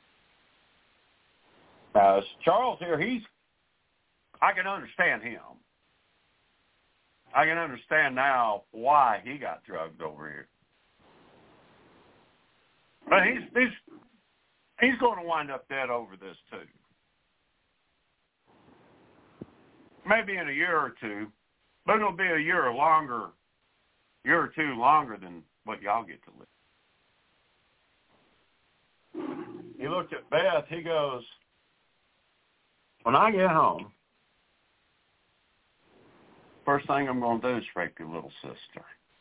Charles here, I can understand him. I can understand now why he got drugged over here. But he's going to wind up dead over this too. Maybe in a year or two, but it'll be a year or two longer than what y'all get to live. He looked at Beth, he goes, when I get home, first thing I'm going to do is rape your little sister.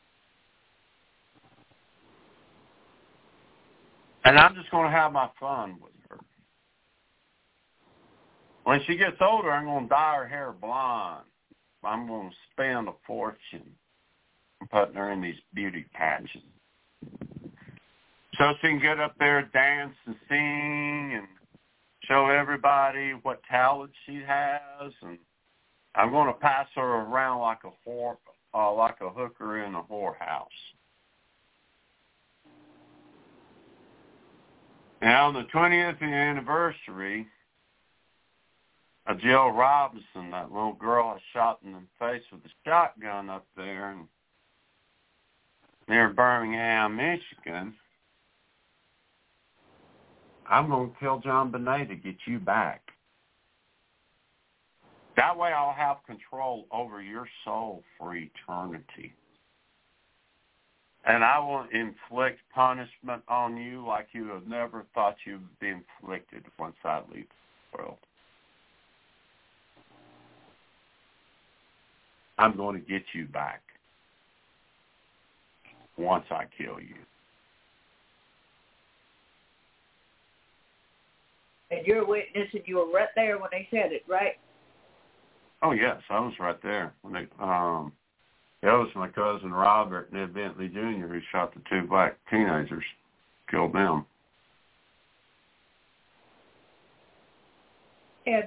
And I'm just going to have my fun with her. When she gets older, I'm going to dye her hair blonde. I'm going to spend a fortune putting her in these beauty patches. So she can get up there, dance and sing and show everybody what talent she has. And I'm going to pass her around like a hooker in a whorehouse. Now, on the 20th anniversary of Jill Robinson, that little girl I shot in the face with a shotgun up there near Birmingham, Michigan, I'm going to kill John Bonet to get you back. That way I'll have control over your soul for eternity. And I will inflict punishment on you like you have never thought you would be inflicted once I leave the world. I'm going to get you back once I kill you. And you're a witness, and you were right there when they said it, right? Oh, yes, I was right there. That was my cousin Robert and Ed Bentley Jr. who shot the two black teenagers, killed them. And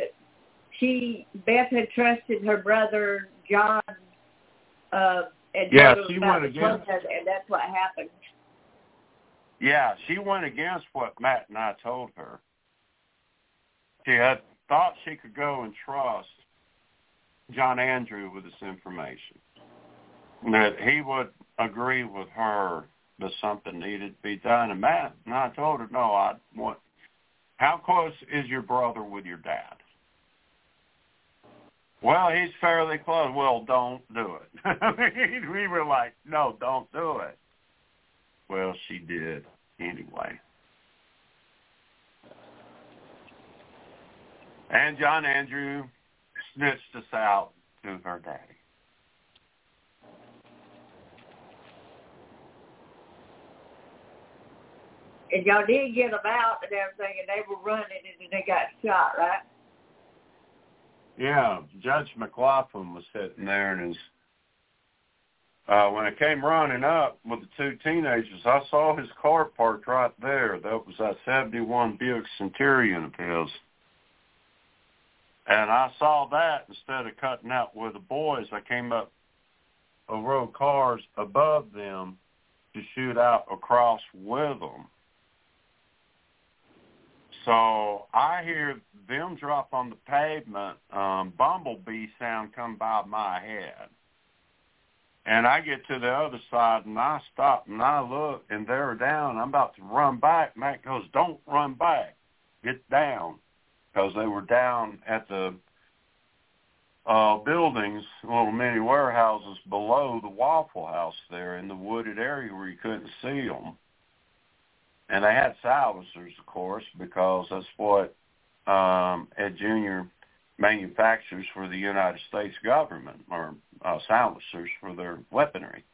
Beth had trusted her brother John and she went against, and that's what happened. Yeah, she went against what Matt and I told her. She had thought she could go and trust John Andrew with this information, that he would agree with her that something needed to be done. And Matt and I told her, no, how close is your brother with your dad? Well, he's fairly close. Well, don't do it. We were like, no, don't do it. Well, she did anyway. And John Andrew snitched us out to her daddy. And y'all did get them out and everything, and they were running, and then they got shot, right? Yeah, Judge McLaughlin was sitting there, and when I came running up with the two teenagers, I saw his car parked right there. That was that 71 Buick Centurion of his. And I saw that instead of cutting out with the boys, I came up a row of cars above them to shoot out across with them. So I hear them drop on the pavement, bumblebee sound come by my head. And I get to the other side, and I stop, and I look, and they're down. I'm about to run back. Matt goes, don't run back. Get down. Because they were down at the buildings, little mini warehouses below the Waffle House there in the wooded area where you couldn't see them. And they had silencers, of course, because that's what Ed Jr. manufactures for the United States government, or silencers for their weaponry.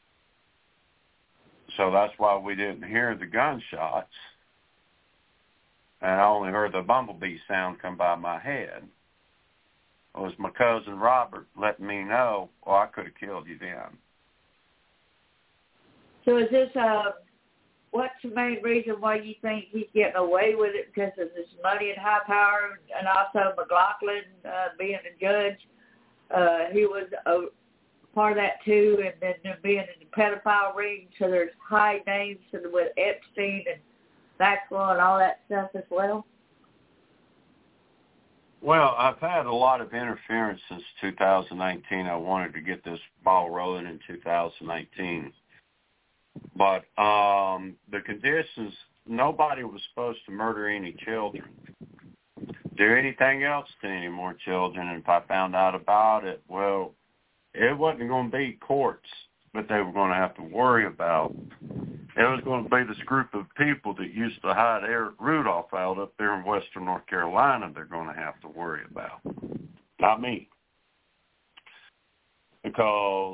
So that's why we didn't hear the gunshots. And I only heard the bumblebee sound come by my head. It was my cousin Robert letting me know, I could have killed you then. So is this what's the main reason why you think he's getting away with it? Because of his money and high power, and also McLaughlin being a judge. He was a part of that too, and then there being in the pedophile ring, so there's high names with Epstein and Maxwell and all that stuff as well. Well, I've had a lot of interference since 2019. I wanted to get this ball rolling in 2019. But the conditions, nobody was supposed to murder any children, do anything else to any more children. And if I found out about it, well, it wasn't going to be courts, but they were going to have to worry about. It was going to be this group of people that used to hide Eric Rudolph out up there in western North Carolina they're going to have to worry about. Not me. Because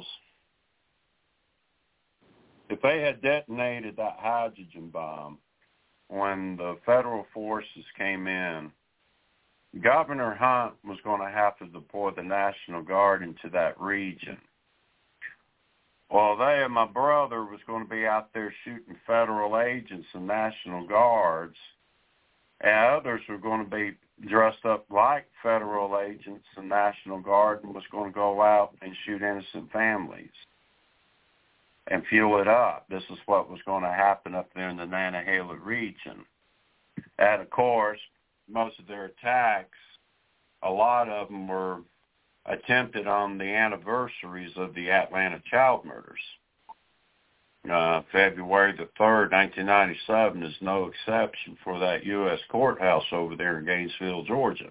if they had detonated that hydrogen bomb when the federal forces came in, Governor Hunt was going to have to deploy the National Guard into that region. Well, my brother was going to be out there shooting federal agents and National Guards, and others were going to be dressed up like federal agents and National Guard and was going to go out and shoot innocent families and fuel it up. This is what was going to happen up there in the Nantahala region. And, of course, most of their attacks, a lot of them were attempted on the anniversaries of the Atlanta child murders. February the 3rd, 1997 is no exception for that U.S. courthouse over there in Gainesville, Georgia.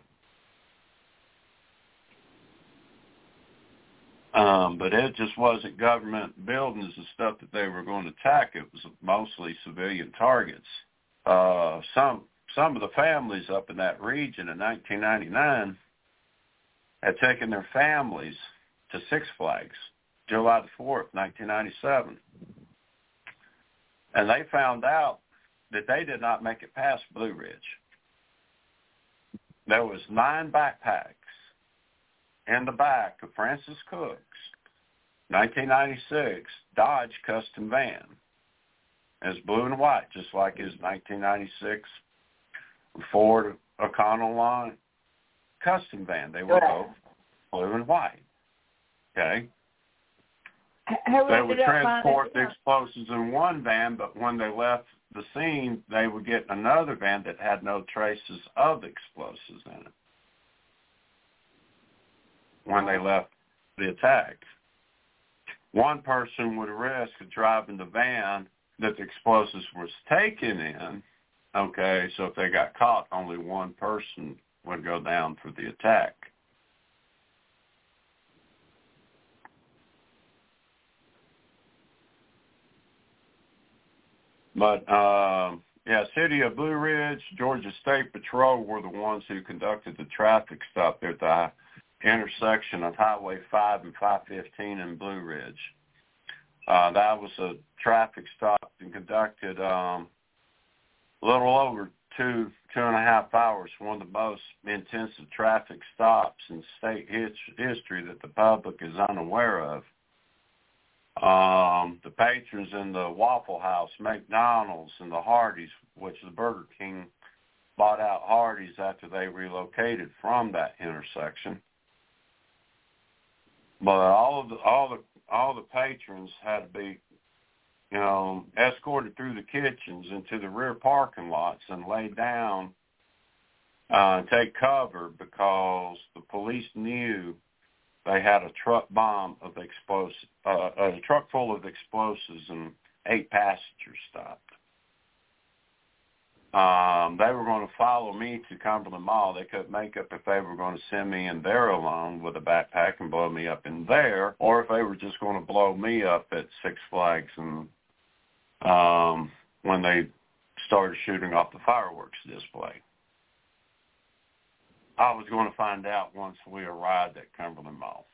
But it just wasn't government buildings and stuff that they were going to attack. It was mostly civilian targets. Some of the families up in that region in 1999 had taken their families to Six Flags, July the 4th, 1997. And they found out that they did not make it past Blue Ridge. There was 9 backpacks in the back of Francis Cook's 1996 Dodge Custom van. It's blue and white, just like his 1996 Ford Econoline custom van. They were both blue and white. Okay? They would transport the explosives in one van, but when they left the scene, they would get another van that had no traces of explosives in it when they left the attack. One person would risk driving the van that the explosives was taken in. Okay, so if they got caught, only one person would go down for the attack. But, City of Blue Ridge, Georgia State Patrol were the ones who conducted the traffic stop there at the intersection of Highway 5 and 515 in Blue Ridge. That was a traffic stop and conducted a little over 2.5 hours, one of the most intensive traffic stops in state history that the public is unaware of. The patrons in the Waffle House, McDonald's, and the Hardee's, which the Burger King bought out Hardee's after they relocated from that intersection. But all the patrons had to be, escorted through the kitchens into the rear parking lots and lay down and take cover because the police knew they had a truck bomb of explosives, a truck full of explosives, and 8 passengers stopped. They were going to follow me to Cumberland Mall. They couldn't make up if they were going to send me in there alone with a backpack and blow me up in there, or if they were just going to blow me up at Six Flags and when they started shooting off the fireworks display. I was going to find out once we arrived at Cumberland Mall.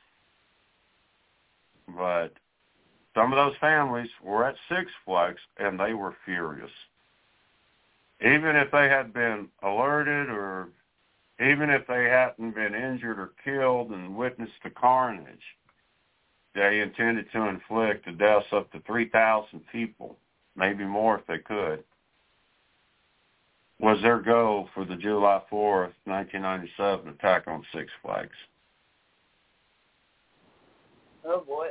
But some of those families were at Six Flags, and they were furious. Even if they had been alerted or even if they hadn't been injured or killed and witnessed the carnage, they intended to inflict the deaths up to 3,000 people maybe more if they could, was their goal for the July 4th, 1997 attack on Six Flags. Oh, boy.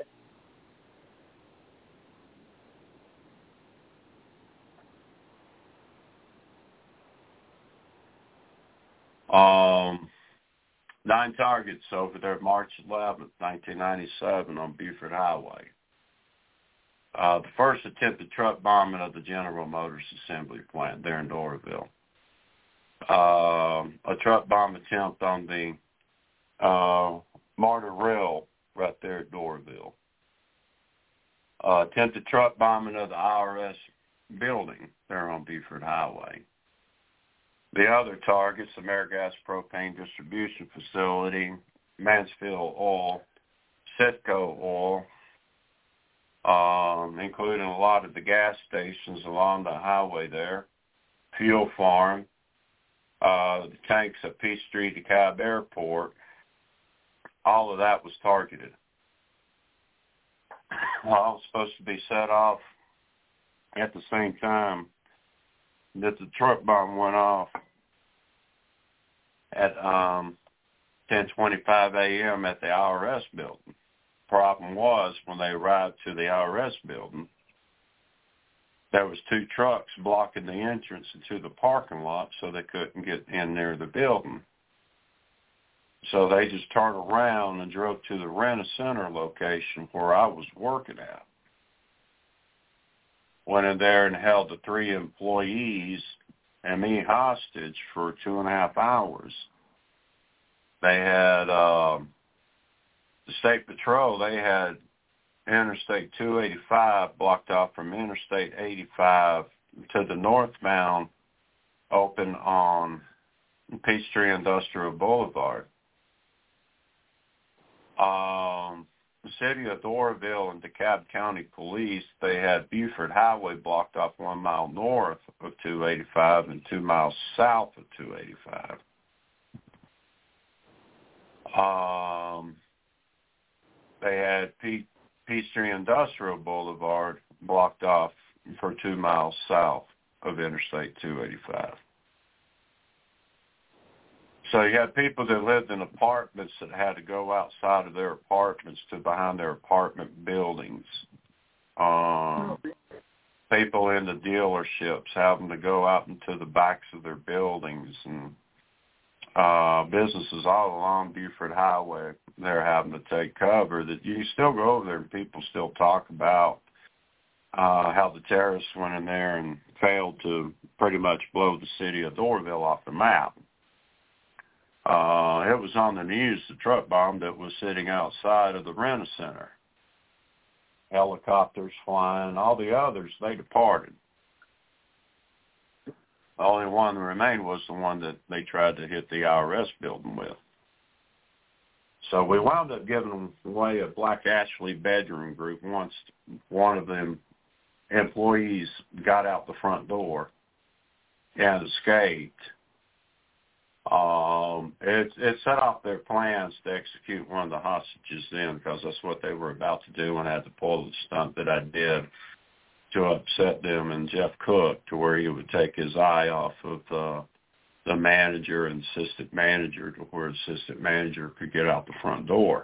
Nine targets over there March 11th, 1997 on Buford Highway. The first attempted truck bombing of the General Motors assembly plant there in Doraville. A truck bomb attempt on the Martyr Rail right there at Doraville. Attempted truck bombing of the IRS building there on Buford Highway. The other targets, AmeriGas Propane Distribution Facility, Mansfield Oil, Citgo Oil, including a lot of the gas stations along the highway there, Fuel Farm, the tanks at Peachtree DeKalb Airport. All of that was targeted. All was supposed to be set off at the same time that the truck bomb went off at 10:25 a.m. at the IRS building. Problem was, when they arrived to the IRS building, there was two trucks blocking the entrance into the parking lot, so they couldn't get in near the building. So they just turned around and drove to the Rent-A-Center location where I was working at. Went in there and held the three employees and me hostage for 2.5 hours. They had the State Patrol, they had Interstate 285 blocked off from Interstate 85 to the northbound open on Peachtree Industrial Boulevard. The city of Doraville and DeKalb County Police, they had Buford Highway blocked off 1 mile north of 285 and 2 miles south of 285. They had Peachtree Industrial Boulevard blocked off for 2 miles south of Interstate 285. So you had people that lived in apartments that had to go outside of their apartments to behind their apartment buildings. People in the dealerships having to go out into the backs of their buildings, and businesses all along Buford Highway, they're having to take cover. That you still go over there and people still talk about how the terrorists went in there and failed to pretty much blow the city of Doraville off the map. It was on the news, the truck bomb that was sitting outside of the Rent-A-Center. Helicopters flying, all the others, they departed. The only one that remained was the one that they tried to hit the IRS building with. So we wound up giving away a Black Ashley bedroom group once one of them employees got out the front door and escaped. It set off their plans to execute one of the hostages then, because that's what they were about to do, and I had to pull the stunt that I did to upset them and Jeff Cook to where he would take his eye off of the manager and assistant manager to where the assistant manager could get out the front door.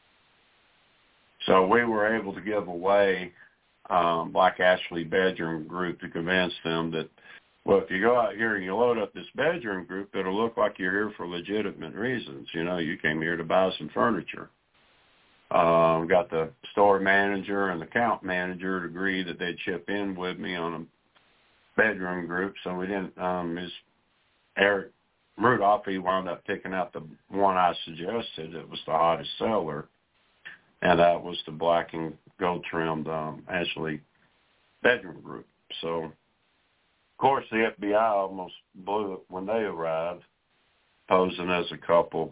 So we were able to give away Black Ashley bedroom group to convince them that, well, if you go out here and you load up this bedroom group, it'll look like you're here for legitimate reasons. You know, you came here to buy some furniture. Got the store manager and the account manager to agree that they'd chip in with me on a bedroom group. So we didn't, Eric Rudolph, he wound up picking out the one I suggested. It was the hottest seller, and that was the black and gold trimmed Ashley bedroom group. So, of course, the FBI almost blew it when they arrived, posing as a couple.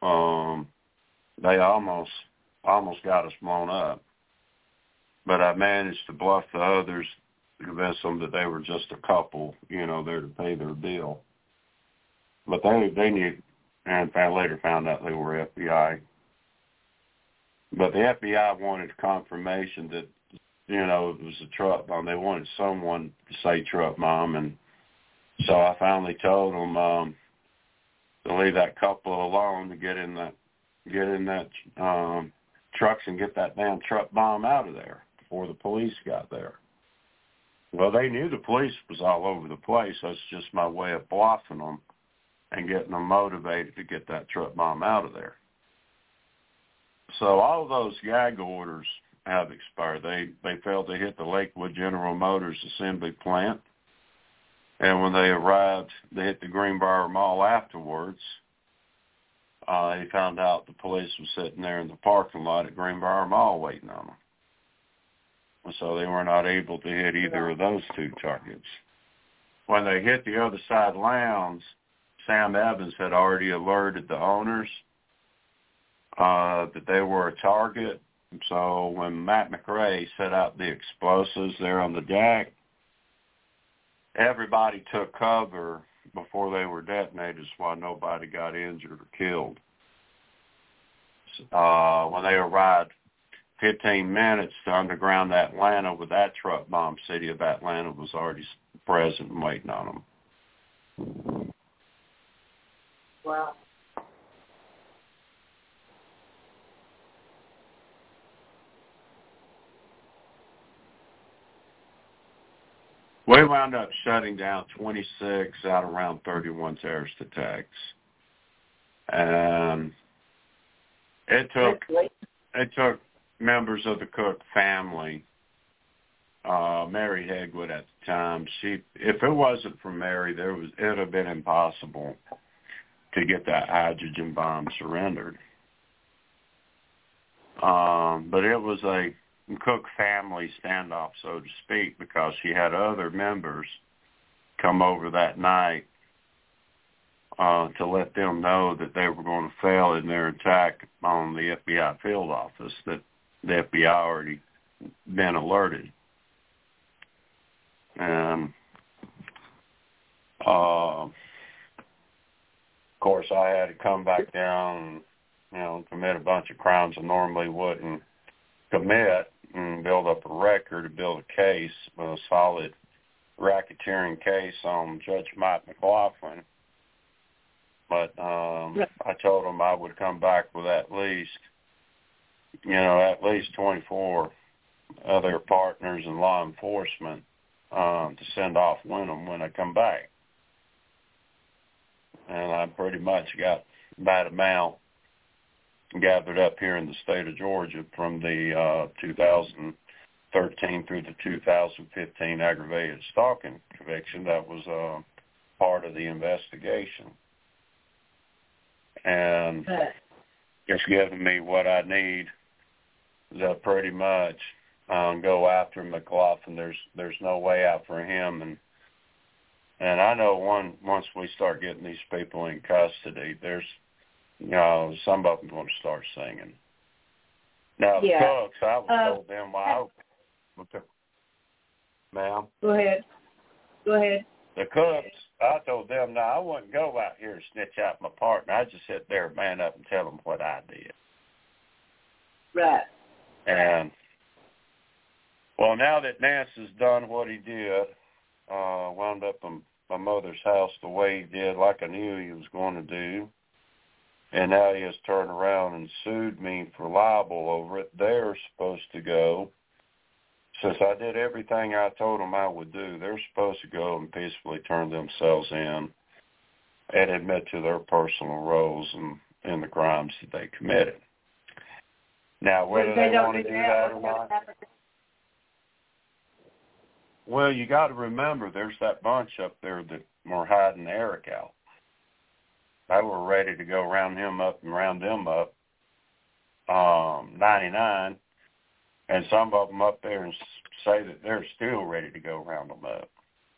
They almost got us blown up. But I managed to bluff the others, to convince them that they were just a couple, you know, there to pay their bill. But they knew, and I later found out they were FBI. But the FBI wanted confirmation that it was a truck bomb. They wanted someone to say truck bomb, and so I finally told them to leave that couple alone to get in that trucks and get that damn truck bomb out of there before the police got there. Well, they knew the police was all over the place. That's just my way of bluffing them and getting them motivated to get that truck bomb out of there. So all of those gag orders have expired. They failed to hit the Lakewood General Motors assembly plant. And when they arrived, they hit the Greenbrier Mall afterwards. They found out the police was sitting there in the parking lot at Greenbrier Mall waiting on them. So they were not able to hit either of those two targets. When they hit the other side lounge, Sam Evans had already alerted the owners that they were a target. So when Matt McRae set out the explosives there on the deck, everybody took cover before they were detonated, so why nobody got injured or killed. When they arrived 15 minutes to underground Atlanta with that truck bomb, city of Atlanta was already present and waiting on them. Wow. We wound up shutting down 26 out of around 31 terrorist attacks. And it took members of the Cook family, Mary Hegwood at the time. If it wasn't for Mary, it would have been impossible to get that hydrogen bomb surrendered. But it was a Cook family standoff, so to speak, because she had other members come over that night to let them know that they were going to fail in their attack on the FBI field office, that the FBI already been alerted. And, of course, I had to come back down and, commit a bunch of crimes I normally wouldn't commit and build up a record, to build a case, a solid racketeering case on Judge Mike McLaughlin. But I told him I would come back with at least 24 other partners in law enforcement to send off Wyndham when I come back. And I pretty much got that amount gathered up here in the state of Georgia from the 2013 through the 2015 aggravated stalking conviction. That was part of the investigation. And it's giving me what I need to pretty much go after McLaughlin. There's no way out for him. And I know once we start getting these people in custody, there's some of them going to start singing. Now, the Cooks, I was told them why. Ma'am? Go ahead. The Cooks, I told them, no, I wouldn't go out here and snitch out my partner. I'd just sit there, man up, and tell them what I did. Right. And, well, now that Nance has done what he did, wound up in my mother's house the way he did, like I knew he was going to do, and now he has turned around and sued me for libel over it. They're supposed to go, since I did everything I told them I would do, they're supposed to go and peacefully turn themselves in and admit to their personal roles in the crimes that they committed. Now, whether they want to do that or not, well, you got to remember, there's that bunch up there that were hiding Eric out. They were ready to go round him up and round them up, 99, and some of them up there and say that they're still ready to go round them up.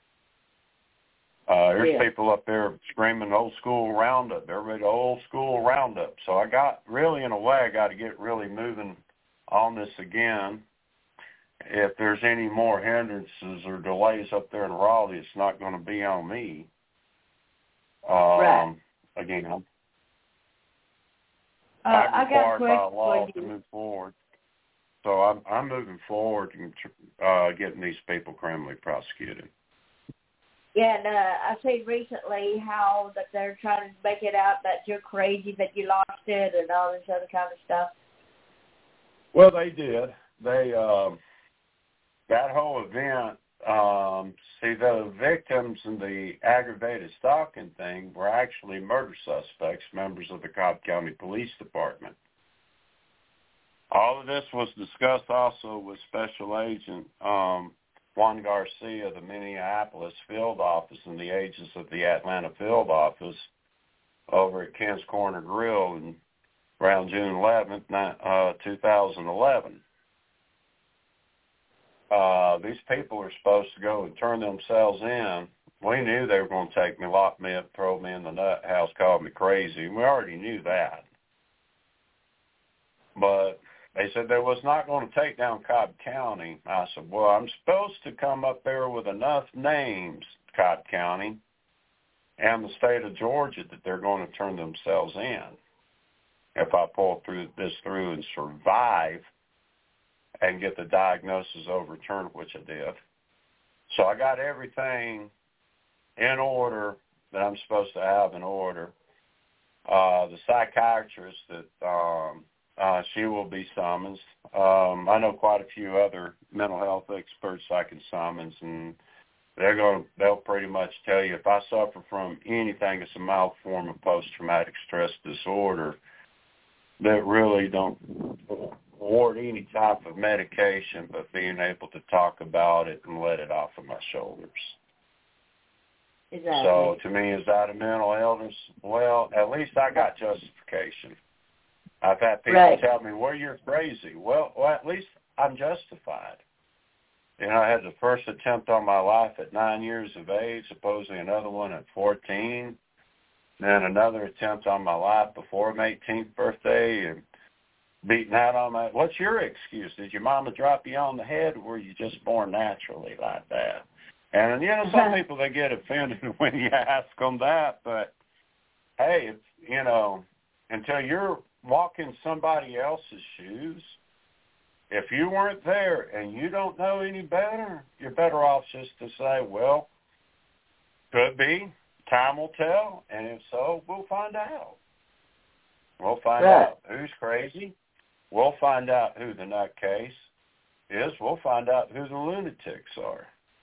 There's people up there screaming old school roundup. They're ready to old school roundup. So I got to get really moving on this again. If there's any more hindrances or delays up there in Raleigh, it's not going to be on me. Right. Again, I got a question by law for to you. move forward. So I'm moving forward and getting these people criminally prosecuted. Yeah, and I seen recently how that they're trying to make it out that you're crazy, that you lost it, and all this other kind of stuff. Well, they did. They that whole event. See, the victims in the aggravated stalking thing were actually murder suspects, members of the Cobb County Police Department. All of this was discussed also with Special Agent Juan Garcia of the Minneapolis field office and the agents of the Atlanta field office over at Kent's Corner Grill around June 11th, 2011. These people were supposed to go and turn themselves in. We knew they were going to take me, lock me up, throw me in the nut house, call me crazy. We already knew that. But they said they was not going to take down Cobb County. I said, well, I'm supposed to come up there with enough names, Cobb County, and the state of Georgia, that they're going to turn themselves in. If I pull this through and survive and get the diagnosis overturned, which I did. So I got everything in order that I'm supposed to have in order. The psychiatrist that she will be summoned. I know quite a few other mental health experts I can summons, and they'll pretty much tell you if I suffer from anything that's a mild form of post-traumatic stress disorder, that really don't award any type of medication, but being able to talk about it and let it off of my shoulders. Exactly. So to me, is that a mental illness? Well, at least I got justification. I've had people tell me, well, you're crazy. Well, at least I'm justified. You know, I had the first attempt on my life at 9 years of age, supposedly another one at 14, then another attempt on my life before my 18th birthday, and beating out on my, what's your excuse? Did your mama drop you on the head, or were you just born naturally like that? And, you know, some people, they get offended when you ask them that, but, hey, you know, until you're walking somebody else's shoes, if you weren't there and you don't know any better, you're better off just to say, well, could be, time will tell, and if so, we'll find out. We'll find out who's crazy. We'll find out who the nutcase is. We'll find out who the lunatics are.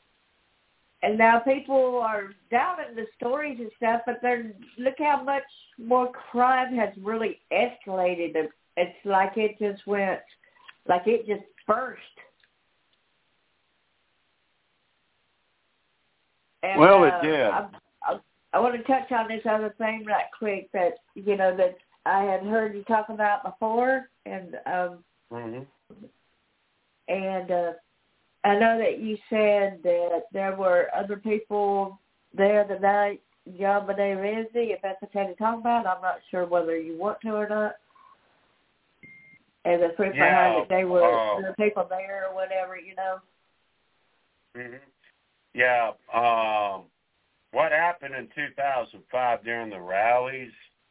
And now people are doubting the stories and stuff, but look how much more crime has really escalated. It's like it just burst. And, well, it did. I want to touch on this other thing right quick that, you know, that I had heard you talk about before, and and I know that you said that there were other people there the night JonBenet Ramsey, if that's okay to talk about. I'm not sure whether you want to or not. And the proof behind it, there were people there or whatever, you know. Yeah. What happened in 2005 during the rallies,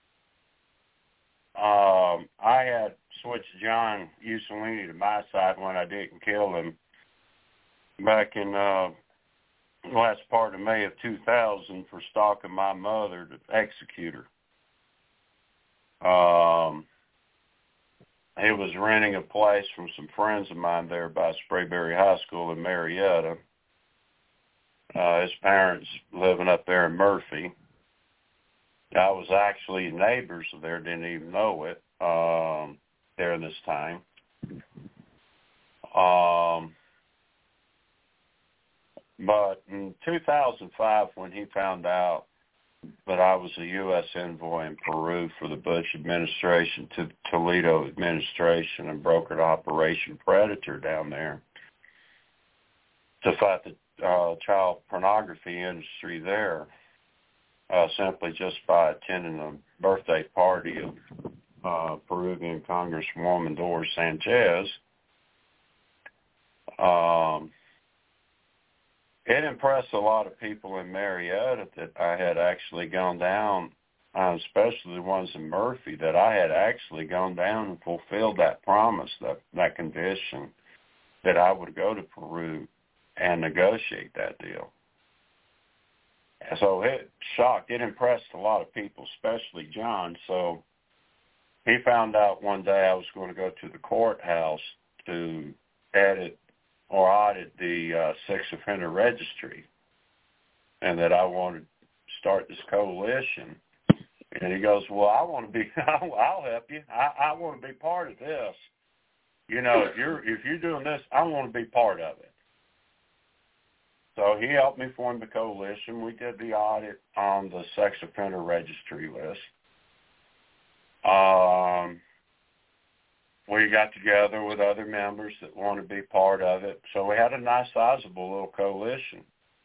I had switched John Mussolini to my side when I didn't kill him back in last part of May of 2000 for stalking my mother to execute her. He was renting a place from some friends of mine there by Sprayberry High School in Marietta. His parents living up there in Murphy. I was actually neighbors there, didn't even know it during this time. But in 2005, when he found out that I was a U.S. envoy in Peru for the Bush administration to the Toledo administration and brokered Operation Predator down there to fight the child pornography industry there, simply just by attending a birthday party of Peruvian Congresswoman Doris Sanchez. It impressed a lot of people in Marietta that I had actually gone down especially the ones in Murphy, that I had actually gone down and fulfilled that promise, that condition, that I would go to Peru and negotiate that deal. And so it impressed a lot of people, especially John. So he found out one day I was going to go to the courthouse to edit or audit the sex offender registry, and that I wanted to start this coalition. And he goes, well, I want to be, I'll help you. I want to be part of this. You know, if you're doing this, I want to be part of it. So he helped me form the coalition. We did the audit on the sex offender registry list. We got together with other members that want to be part of it. So we had a nice, sizable little coalition.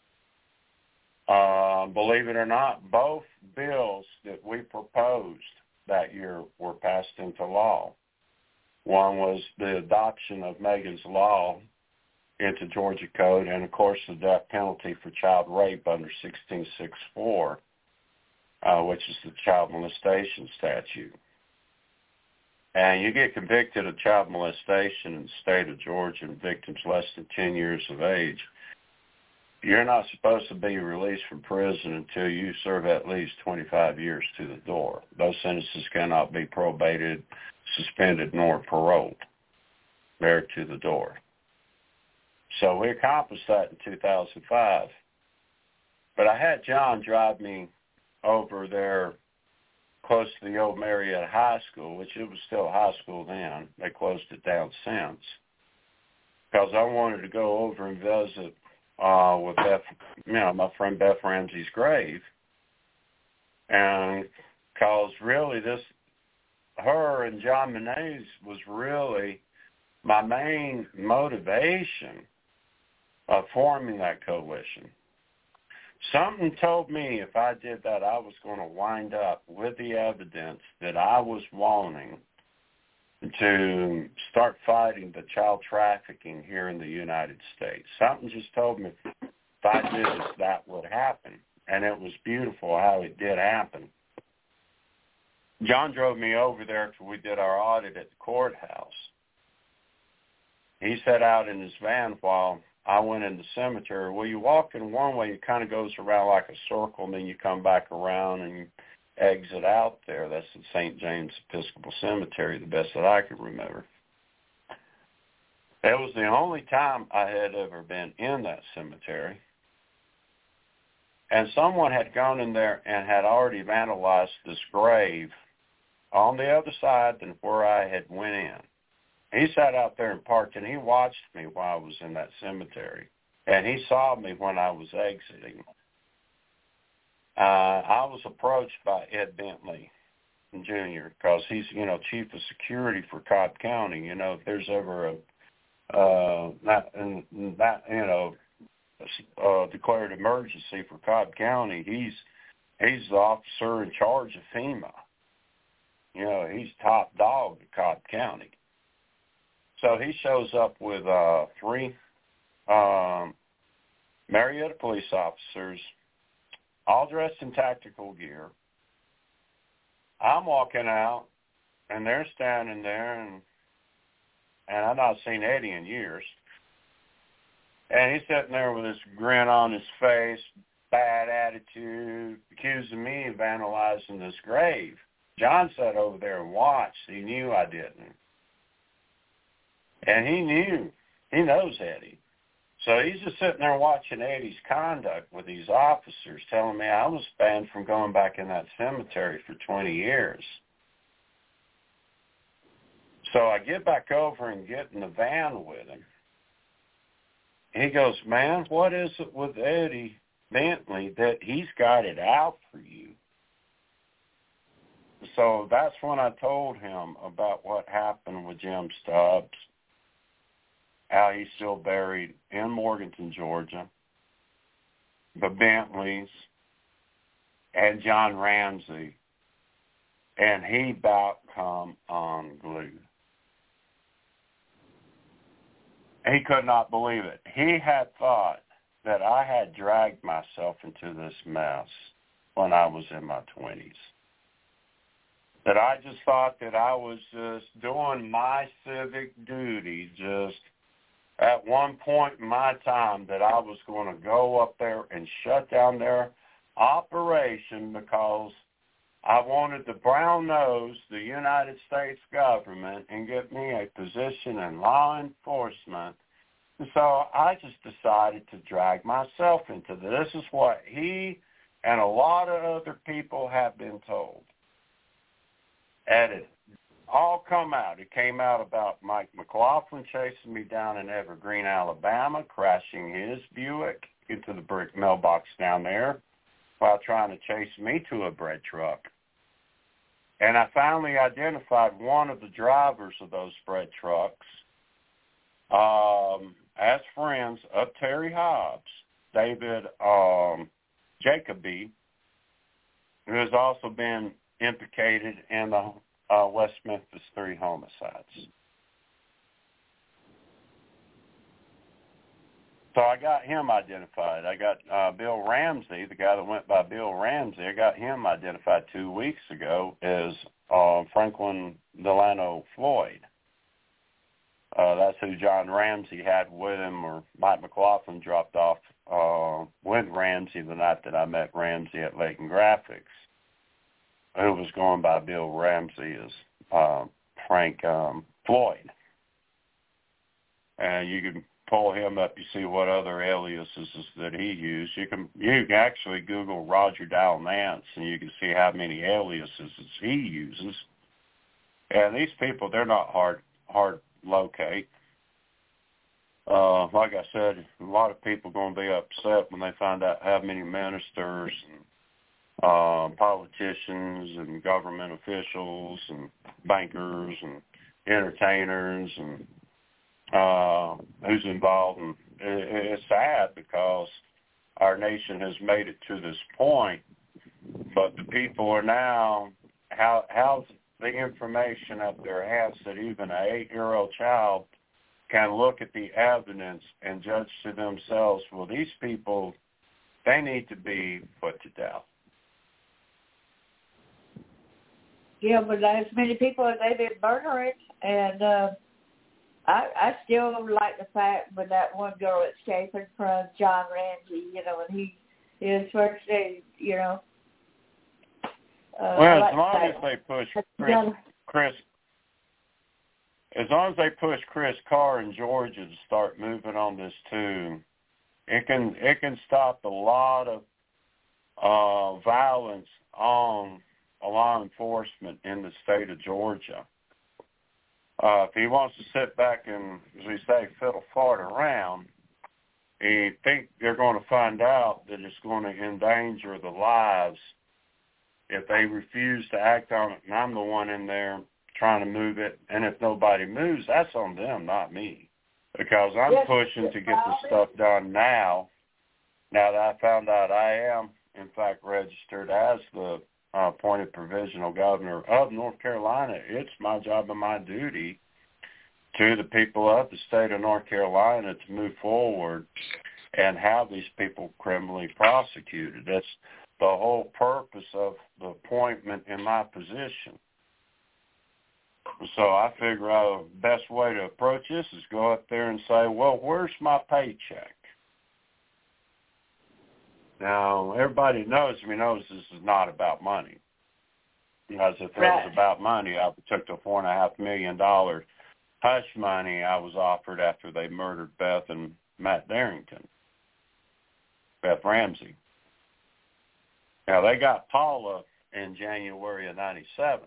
Believe it or not, both bills that we proposed that year were passed into law. One was the adoption of Megan's Law into Georgia Code, and of course the death penalty for child rape under 1664, which is the child molestation statute. And you get convicted of child molestation in the state of Georgia and victims less than 10 years of age, you're not supposed to be released from prison until you serve at least 25 years to the door. Those sentences cannot be probated, suspended, nor paroled. They're to the door. So we accomplished that in 2005. But I had John drive me over there close to the old Marietta High School, which it was still high school then. They closed it down since. Because I wanted to go over and visit with Beth, my friend Beth Ramsey's grave. And because really her and John Menace was really my main motivation of forming that coalition. Something told me if I did that, I was going to wind up with the evidence that I was wanting to start fighting the child trafficking here in the United States. Something just told me if I did this, that would happen. And it was beautiful how it did happen. John drove me over there after we did our audit at the courthouse. He sat out in his van while I went in the cemetery. Well, you walk in one way, it kind of goes around like a circle, and then you come back around and you exit out there. That's the St. James Episcopal Cemetery, the best that I could remember. It was the only time I had ever been in that cemetery. And someone had gone in there and had already vandalized this grave on the other side than where I had went in. He sat out there and parked, and he watched me while I was in that cemetery. And he saw me when I was exiting. I was approached by Ed Bentley Jr. because he's, chief of security for Cobb County. If there's ever declared emergency for Cobb County, he's the officer in charge of FEMA. He's top dog at Cobb County. So he shows up with 3 Marietta police officers, all dressed in tactical gear. I'm walking out, and they're standing there, and I've not seen Eddie in years. And he's sitting there with this grin on his face, bad attitude, accusing me of vandalizing this grave. John sat over there and watched. He knew I didn't. And he knows Eddie. So he's just sitting there watching Eddie's conduct with these officers, telling me I was banned from going back in that cemetery for 20 years. So I get back over and get in the van with him. He goes, man, what is it with Eddie Bentley that he's got it out for you? So that's when I told him about what happened with Jim Stubbs, how he's still buried in Morganton, Georgia, the Bentleys, and John Ramsey, and he about come unglued. He could not believe it. He had thought that I had dragged myself into this mess when I was in my 20s. that I just thought that I was just doing my civic duty, just at one point in my time that I was going to go up there and shut down their operation because I wanted to brown nose the United States government and get me a position in law enforcement. And so I just decided to drag myself into this. This is what he and a lot of other people have been told. And it all come out. It came out about Mike McLaughlin chasing me down in Evergreen, Alabama, crashing his Buick into the brick mailbox down there while trying to chase me to a bread truck. And I finally identified one of the drivers of those bread trucks as friends of Terry Hobbs, David Jacoby, who has also been implicated in the West Memphis 3 homicides. So I got him identified. I got Bill Ramsey, the guy that went by Bill Ramsey. I got him identified 2 weeks ago as Franklin Delano Floyd. That's who John Ramsey had with him, or Mike McLaughlin dropped off with Ramsey the night that I met Ramsey at Leighton Graphics, who was going by Bill Ramsey as Frank Floyd. And you can pull him up, you see what other aliases that he used. You can actually Google Roger Dow Nance, and you can see how many aliases he uses. And these people, they're not hard to locate. Like I said, a lot of people are going to be upset when they find out how many ministers and politicians and government officials and bankers and entertainers and who's involved. And it's sad because our nation has made it to this point, but the people are now, how's the information up their ass that even an 8-year-old child can look at the evidence and judge to themselves, well, these people, they need to be put to death. Yeah, but as many people as they've been murdering, and I still like the fact when that one girl escaping from John Ramsey, when his first day, well, as long as they push Chris, as long as they push Chris Carr in Georgia to start moving on this too, it can stop a lot of violence on law enforcement in the state of Georgia. If he wants to sit back and, as we say, fiddle fart around, he think they're going to find out that it's going to endanger the lives if they refuse to act on it. And I'm the one in there trying to move it. And if nobody moves, that's on them, not me. Because I'm pushing to get the stuff done now. Now that I found out I am, in fact, registered as the appointed provisional governor of North Carolina, it's my job and my duty to the people of the state of North Carolina to move forward and have these people criminally prosecuted. That's the whole purpose of the appointment in my position. So I figure out the best way to approach this is go up there and say, well, where's my paycheck? Now, everybody knows this is not about money. Because if it was about money, I took the $4.5 million hush money I was offered after they murdered Beth and Matt Darrington, Beth Ramsey. Now, they got Paula in January of 97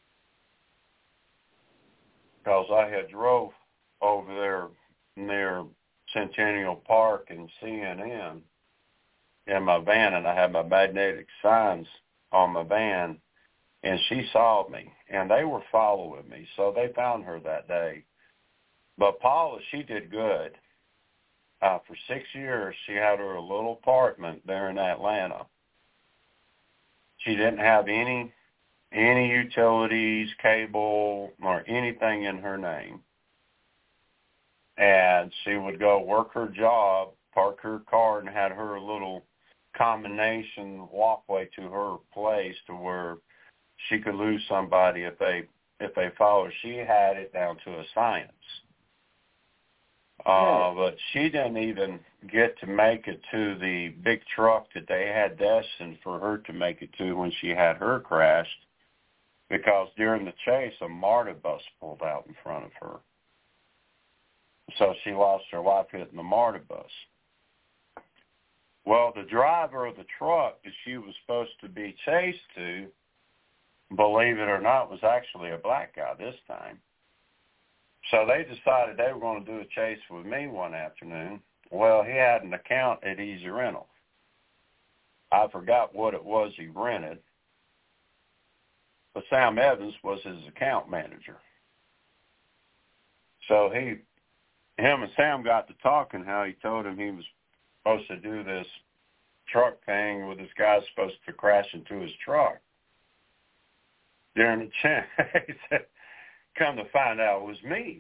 because I had drove over there near Centennial Park and CNN in my van, and I had my magnetic signs on my van, and she saw me, and they were following me, so they found her that day. But Paula, she did good. For 6 years, she had her little apartment there in Atlanta. She didn't have any utilities, cable, or anything in her name. And she would go work her job, park her car, and had her little combination walkway to her place to where she could lose somebody if they followed. She had it down to a science. But she didn't even get to make it to the big truck that they had destined for her to make it to when she had her crashed, because during the chase, a MARTA bus pulled out in front of her. So she lost her life hitting the MARTA bus. Well, the driver of the truck that she was supposed to be chased to, believe it or not, was actually a black guy this time. So they decided they were going to do a chase with me one afternoon. Well, he had an account at Easy Rental. I forgot what it was he rented, but Sam Evans was his account manager. So him and Sam got to talking, how he told him he was supposed to do this truck thing with this guy supposed to crash into his truck. During the chase, he said, come to find out it was me.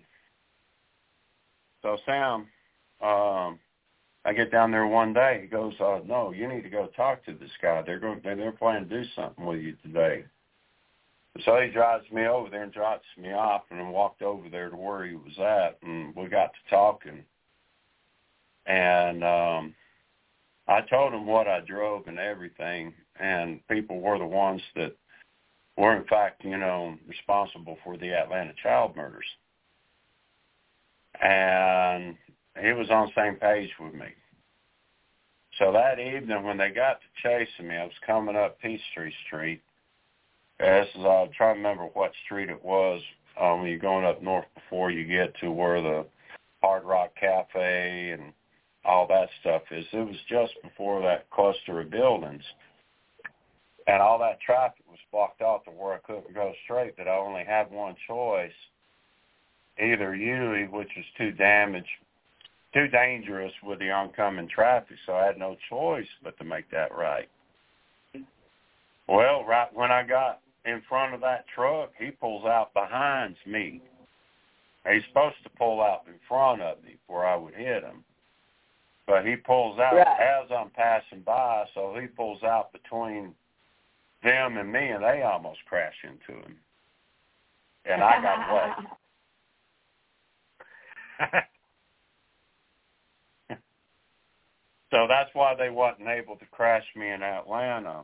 So Sam, I get down there one day. He goes, no, you need to go talk to this guy. They're planning to do something with you today. So he drives me over there and drops me off, and then walked over there to where he was at, and we got to talking. And I told him what I drove and everything, and people were the ones that were, in fact, responsible for the Atlanta child murders. And he was on the same page with me. So that evening when they got to chasing me, I was coming up Peachtree Street. I'm trying to remember what street it was when you're going up north before you get to where the Hard Rock Cafe and all that stuff is. It was just before that cluster of buildings. And all that traffic was blocked off to where I couldn't go straight, that I only had one choice, either Yulee, which was too dangerous with the oncoming traffic, so I had no choice but to make that right. Well, right when I got in front of that truck, he pulls out behind me. He's supposed to pull out in front of me where I would hit him. But he pulls out as I'm passing by, so he pulls out between them and me, and they almost crash into him. And I got away. So that's why they wasn't able to crash me in Atlanta.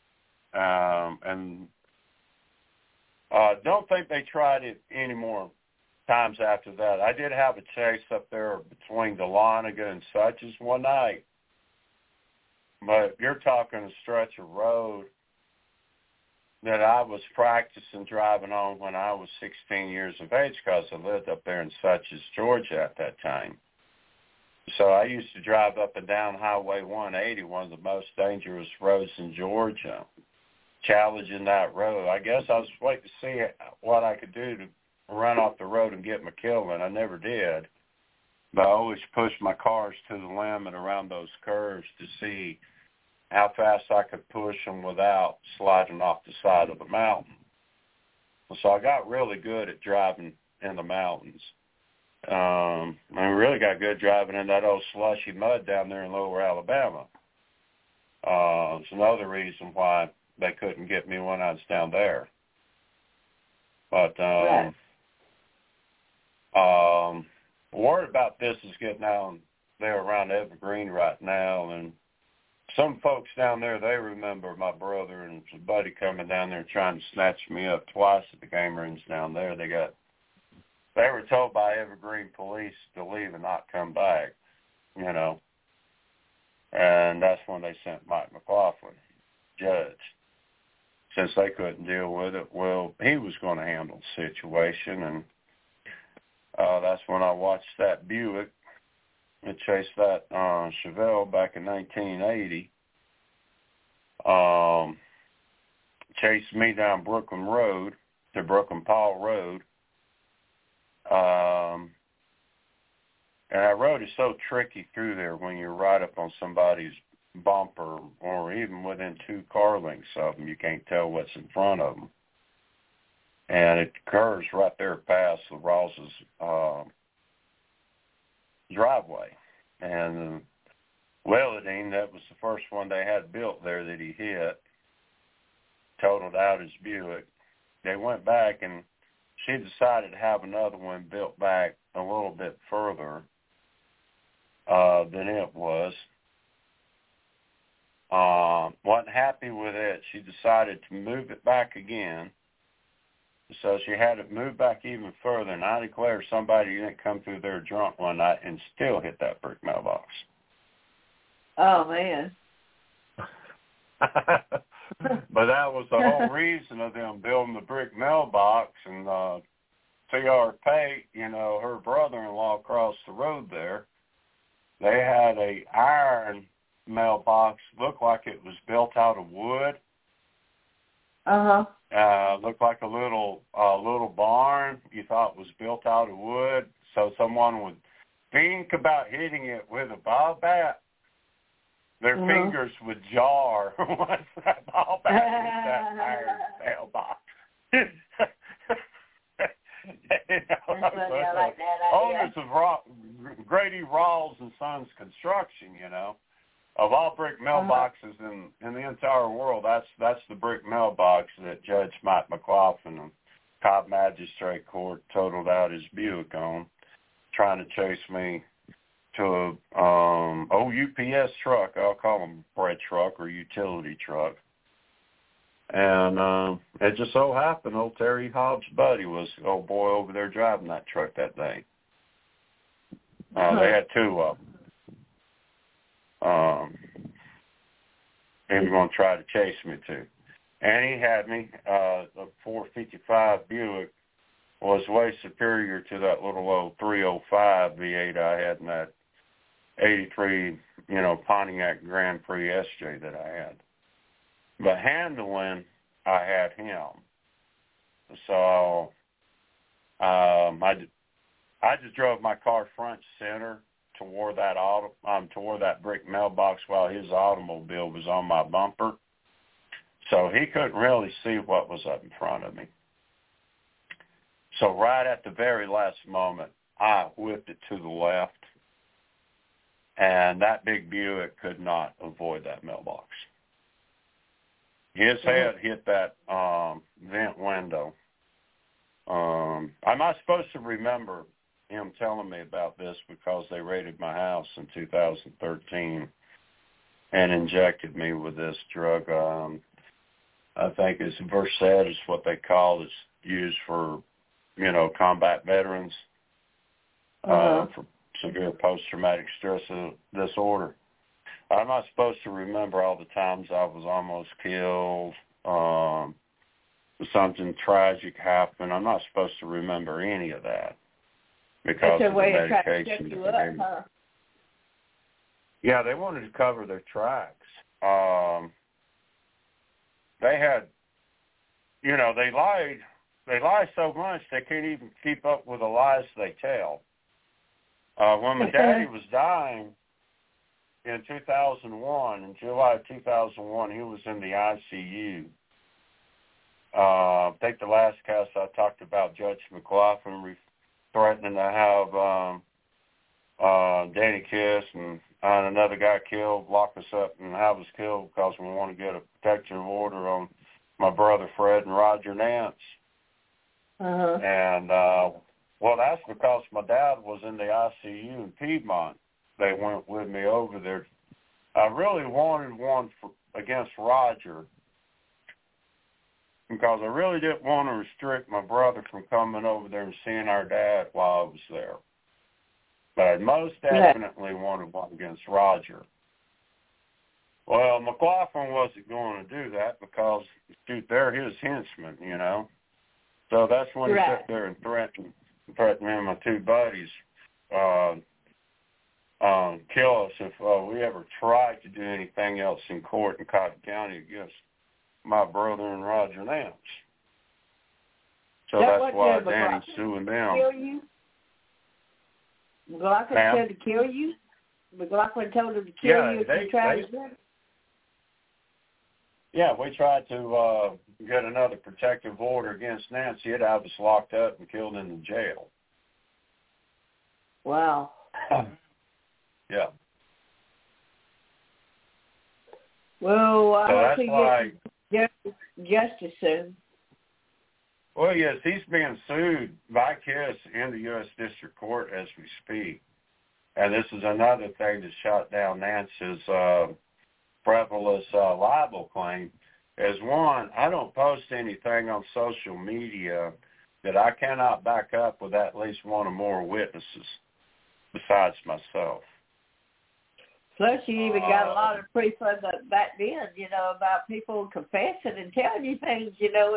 And don't think they tried it any more times after that. I did have a chase up there between Dahlonega and Suches one night. But you're talking a stretch of road that I was practicing driving on when I was 16 years of age, because I lived up there in Suches, Georgia at that time. So I used to drive up and down Highway 180, one of the most dangerous roads in Georgia, challenging that road. I guess I was waiting to see what I could do to run off the road and get my kill, and I never did. But I always pushed my cars to the limit around those curves to see how fast I could push them without sliding off the side of the mountain. So I got really good at driving in the mountains. I really got good driving in that old slushy mud down there in Lower Alabama. It's another reason why they couldn't get me when I was down there. But word about this is getting down there around Evergreen right now, and some folks down there, they remember my brother and his buddy coming down there trying to snatch me up twice at the game range down there. They were told by Evergreen police to leave and not come back, and that's when they sent Mike McLaughlin, judge. Since they couldn't deal with it, well, he was going to handle the situation, and that's when I watched that Buick and chased that Chevelle back in 1980. Chased me down Brooklyn Road to Brooklyn Paul Road. And that road is so tricky through there when you're right up on somebody's bumper or even within 2 car lengths of them. You can't tell what's in front of them. And it curves right there past the Rawls's driveway. And Welladine, that was the first one they had built there that he hit. totaled out his Buick. They went back, and she decided to have another one built back a little bit further than it was. Wasn't happy with it. She decided to move it back again. So she had it moved back even further, and I declare somebody didn't come through there drunk one night and still hit that brick mailbox. Oh, man. But that was the whole reason of them building the brick mailbox. And C.R. Pate, her brother-in-law across the road there, they had a iron mailbox, looked like it was built out of wood. Looked like a little barn. You thought was built out of wood, so someone would think about hitting it with a ball bat. Their fingers would jar once that ball bat hit that iron mailbox. Owners of Grady Rawls and Sons Construction, of all brick mailboxes in the entire world, that's the brick mailbox that Judge Mike McLaughlin of Cobb Magistrate Court totaled out his Buick on, trying to chase me to a UPS truck. I'll call them bread truck or utility truck. And it just so happened old Terry Hobbs' buddy was old boy over there driving that truck that day. They had two of them. He was going to try to chase me too. And he had me. The 455 Buick was way superior to that little old 305 V8 I had in that 83, Pontiac Grand Prix SJ that I had. But handling, I had him. So I just drove my car front center toward that brick mailbox while his automobile was on my bumper. So he couldn't really see what was up in front of me. So right at the very last moment, I whipped it to the left, and that big Buick could not avoid that mailbox. His head hit that vent window. I'm not supposed to remember him telling me about this because they raided my house in 2013 and injected me with this drug. I think it's Versed is what they call it. It's used for, combat veterans for severe post-traumatic stress disorder. I'm not supposed to remember all the times I was almost killed, something tragic happened. I'm not supposed to remember any of that because of the medication that they gave me. Yeah, they wanted to cover their tracks. They had, they lied. They lie so much they can't even keep up with the lies they tell. When my daddy was dying in 2001, in July of 2001, he was in the ICU. I think the last cast I talked about, Judge McLaughlin threatening to have Danny Kiss and another guy killed, lock us up and have us killed because we want to get a protective order on my brother Fred and Roger Nance. And, that's because my dad was in the ICU in Piedmont. They went with me over there. I really wanted one against Roger because I really didn't want to restrict my brother from coming over there and seeing our dad while I was there. But I most definitely wanted one against Roger. Well, McLaughlin wasn't going to do that because, shoot, they're his henchmen, So that's when he sat there and threatened me and my two buddies kill us if we ever tried to do anything else in court in Cotton County against my brother and Roger Nance. So that's why Danny's suing them. Kill you? McLaughlin said to kill you? McLaughlin told him to kill you if you tried to do it? Yeah, we tried to get another protective order against Nance. He'd have us locked up and killed in the jail. Wow. Yeah. Well, I so hope he justice soon. Well, yes, he's being sued by KISS in the U.S. District Court as we speak. And this is another thing that shot down Nance's frivolous libel claim. Is one, I don't post anything on social media that I cannot back up with at least one or more witnesses besides myself. Plus, you even got a lot of proof of that back then, you know, about people confessing and telling you things, you know.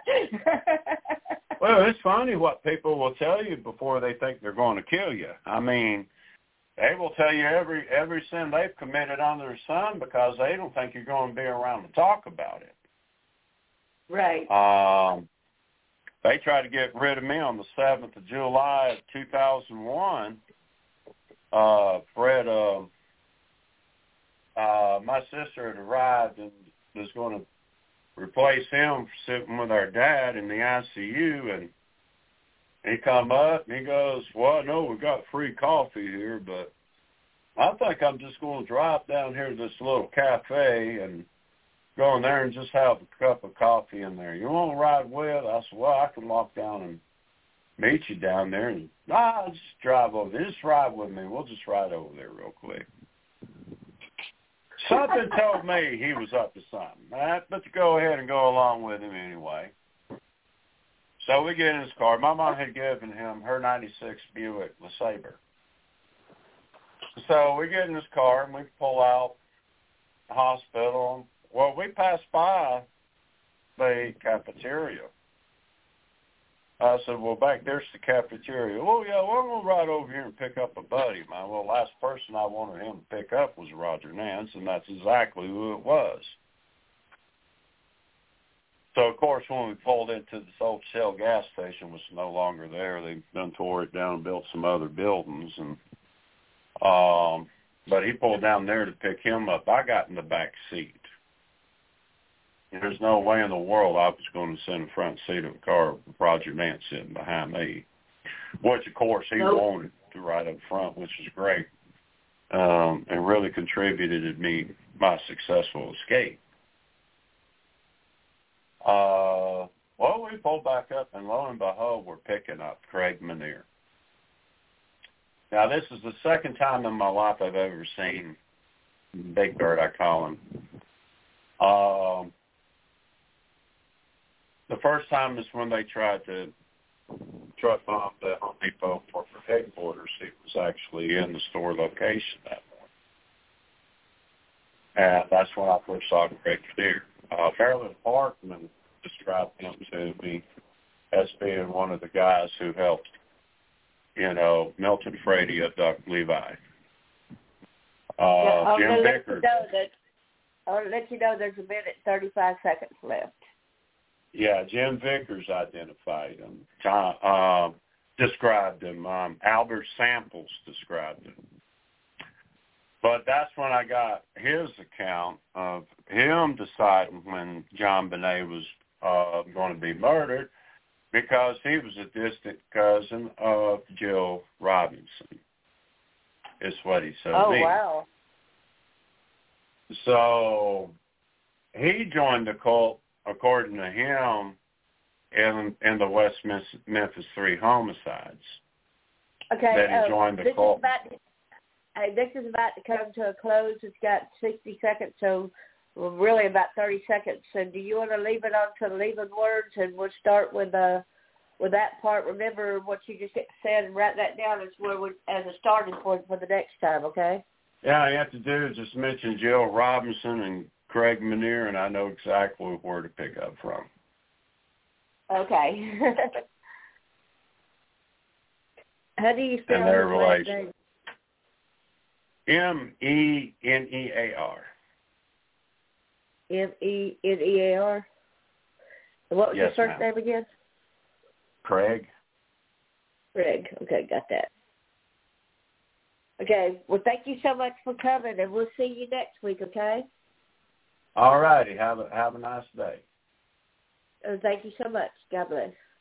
Well, it's funny what people will tell you before they think they're going to kill you. I mean, they will tell you every sin they've committed on their son because they don't think you're going to be around to talk about it. Right. They tried to get rid of me on the 7th of July of 2001. Fred, my sister had arrived and was going to replace him sitting with our dad in the ICU, and he come up and he goes, well, I know we got free coffee here, but I think I'm just going to drive down here to this little cafe and go in there and just have a cup of coffee in there. You want to ride with? I said, well, I can walk down and meet you down there. And just drive over there. Just ride with me. We'll just ride over there real quick. Something told me he was up to something. But to go ahead and go along with him anyway. So we get in his car. My mom had given him her 96 Buick LeSabre. So we get in his car and we pull out the hospital. Well, we passed by the cafeteria. I said, well, back there's the cafeteria. Oh, yeah, well, I'm going to ride over here and pick up a buddy of mine. Well, the last person I wanted him to pick up was Roger Nance, and that's exactly who it was. So, of course, when we pulled into this old Shell gas station, was no longer there. They done tore it down and built some other buildings. And but he pulled down there to pick him up. I got in the back seat. There's no way in the world I was going to sit in the front seat of a car with Roger Nance sitting behind me, which, of course, he wanted to ride up front, which is great, and really contributed to my successful escape. Well, we pulled back up, and lo and behold, we're picking up Craig Menier. Now, this is the second time in my life I've ever seen Big Bird, I call him. The first time is when they tried to truck bomb the Home Depot corporate headquarters. He was actually in the store location that morning. And that's when I first saw Craig Menier. Marilyn Parkman described him to me as being one of the guys who helped, Milton Frady abduct Levi. Jim Vickers. I'll let you know there's a minute 35 seconds left. Yeah, Jim Vickers identified him, described him. Albert Samples described him. But that's when I got his account of him deciding when John Bonet was going to be murdered, because he was a distant cousin of Jill Robinson, is what he said. Oh, wow. So he joined the cult, according to him, in the West Memphis 3 homicides. Okay. That he joined the cult. This is about to come to a close. It's got 60 seconds, so really about 30 seconds. So do you want to leave it on to leaving words, and we'll start with that part. Remember what you just said and write that down as a starting point for the next time, okay? Yeah, all you have to do is just mention Jill Robinson and Craig Menier, and I know exactly where to pick up from. Okay. How do you spell and their his last relation? name? Menear. Menear. What was your first name again? Craig. Craig. Okay, got that. Okay. Well, thank you so much for coming, and we'll see you next week. Okay. All righty. Have a nice day. Thank you so much. God bless.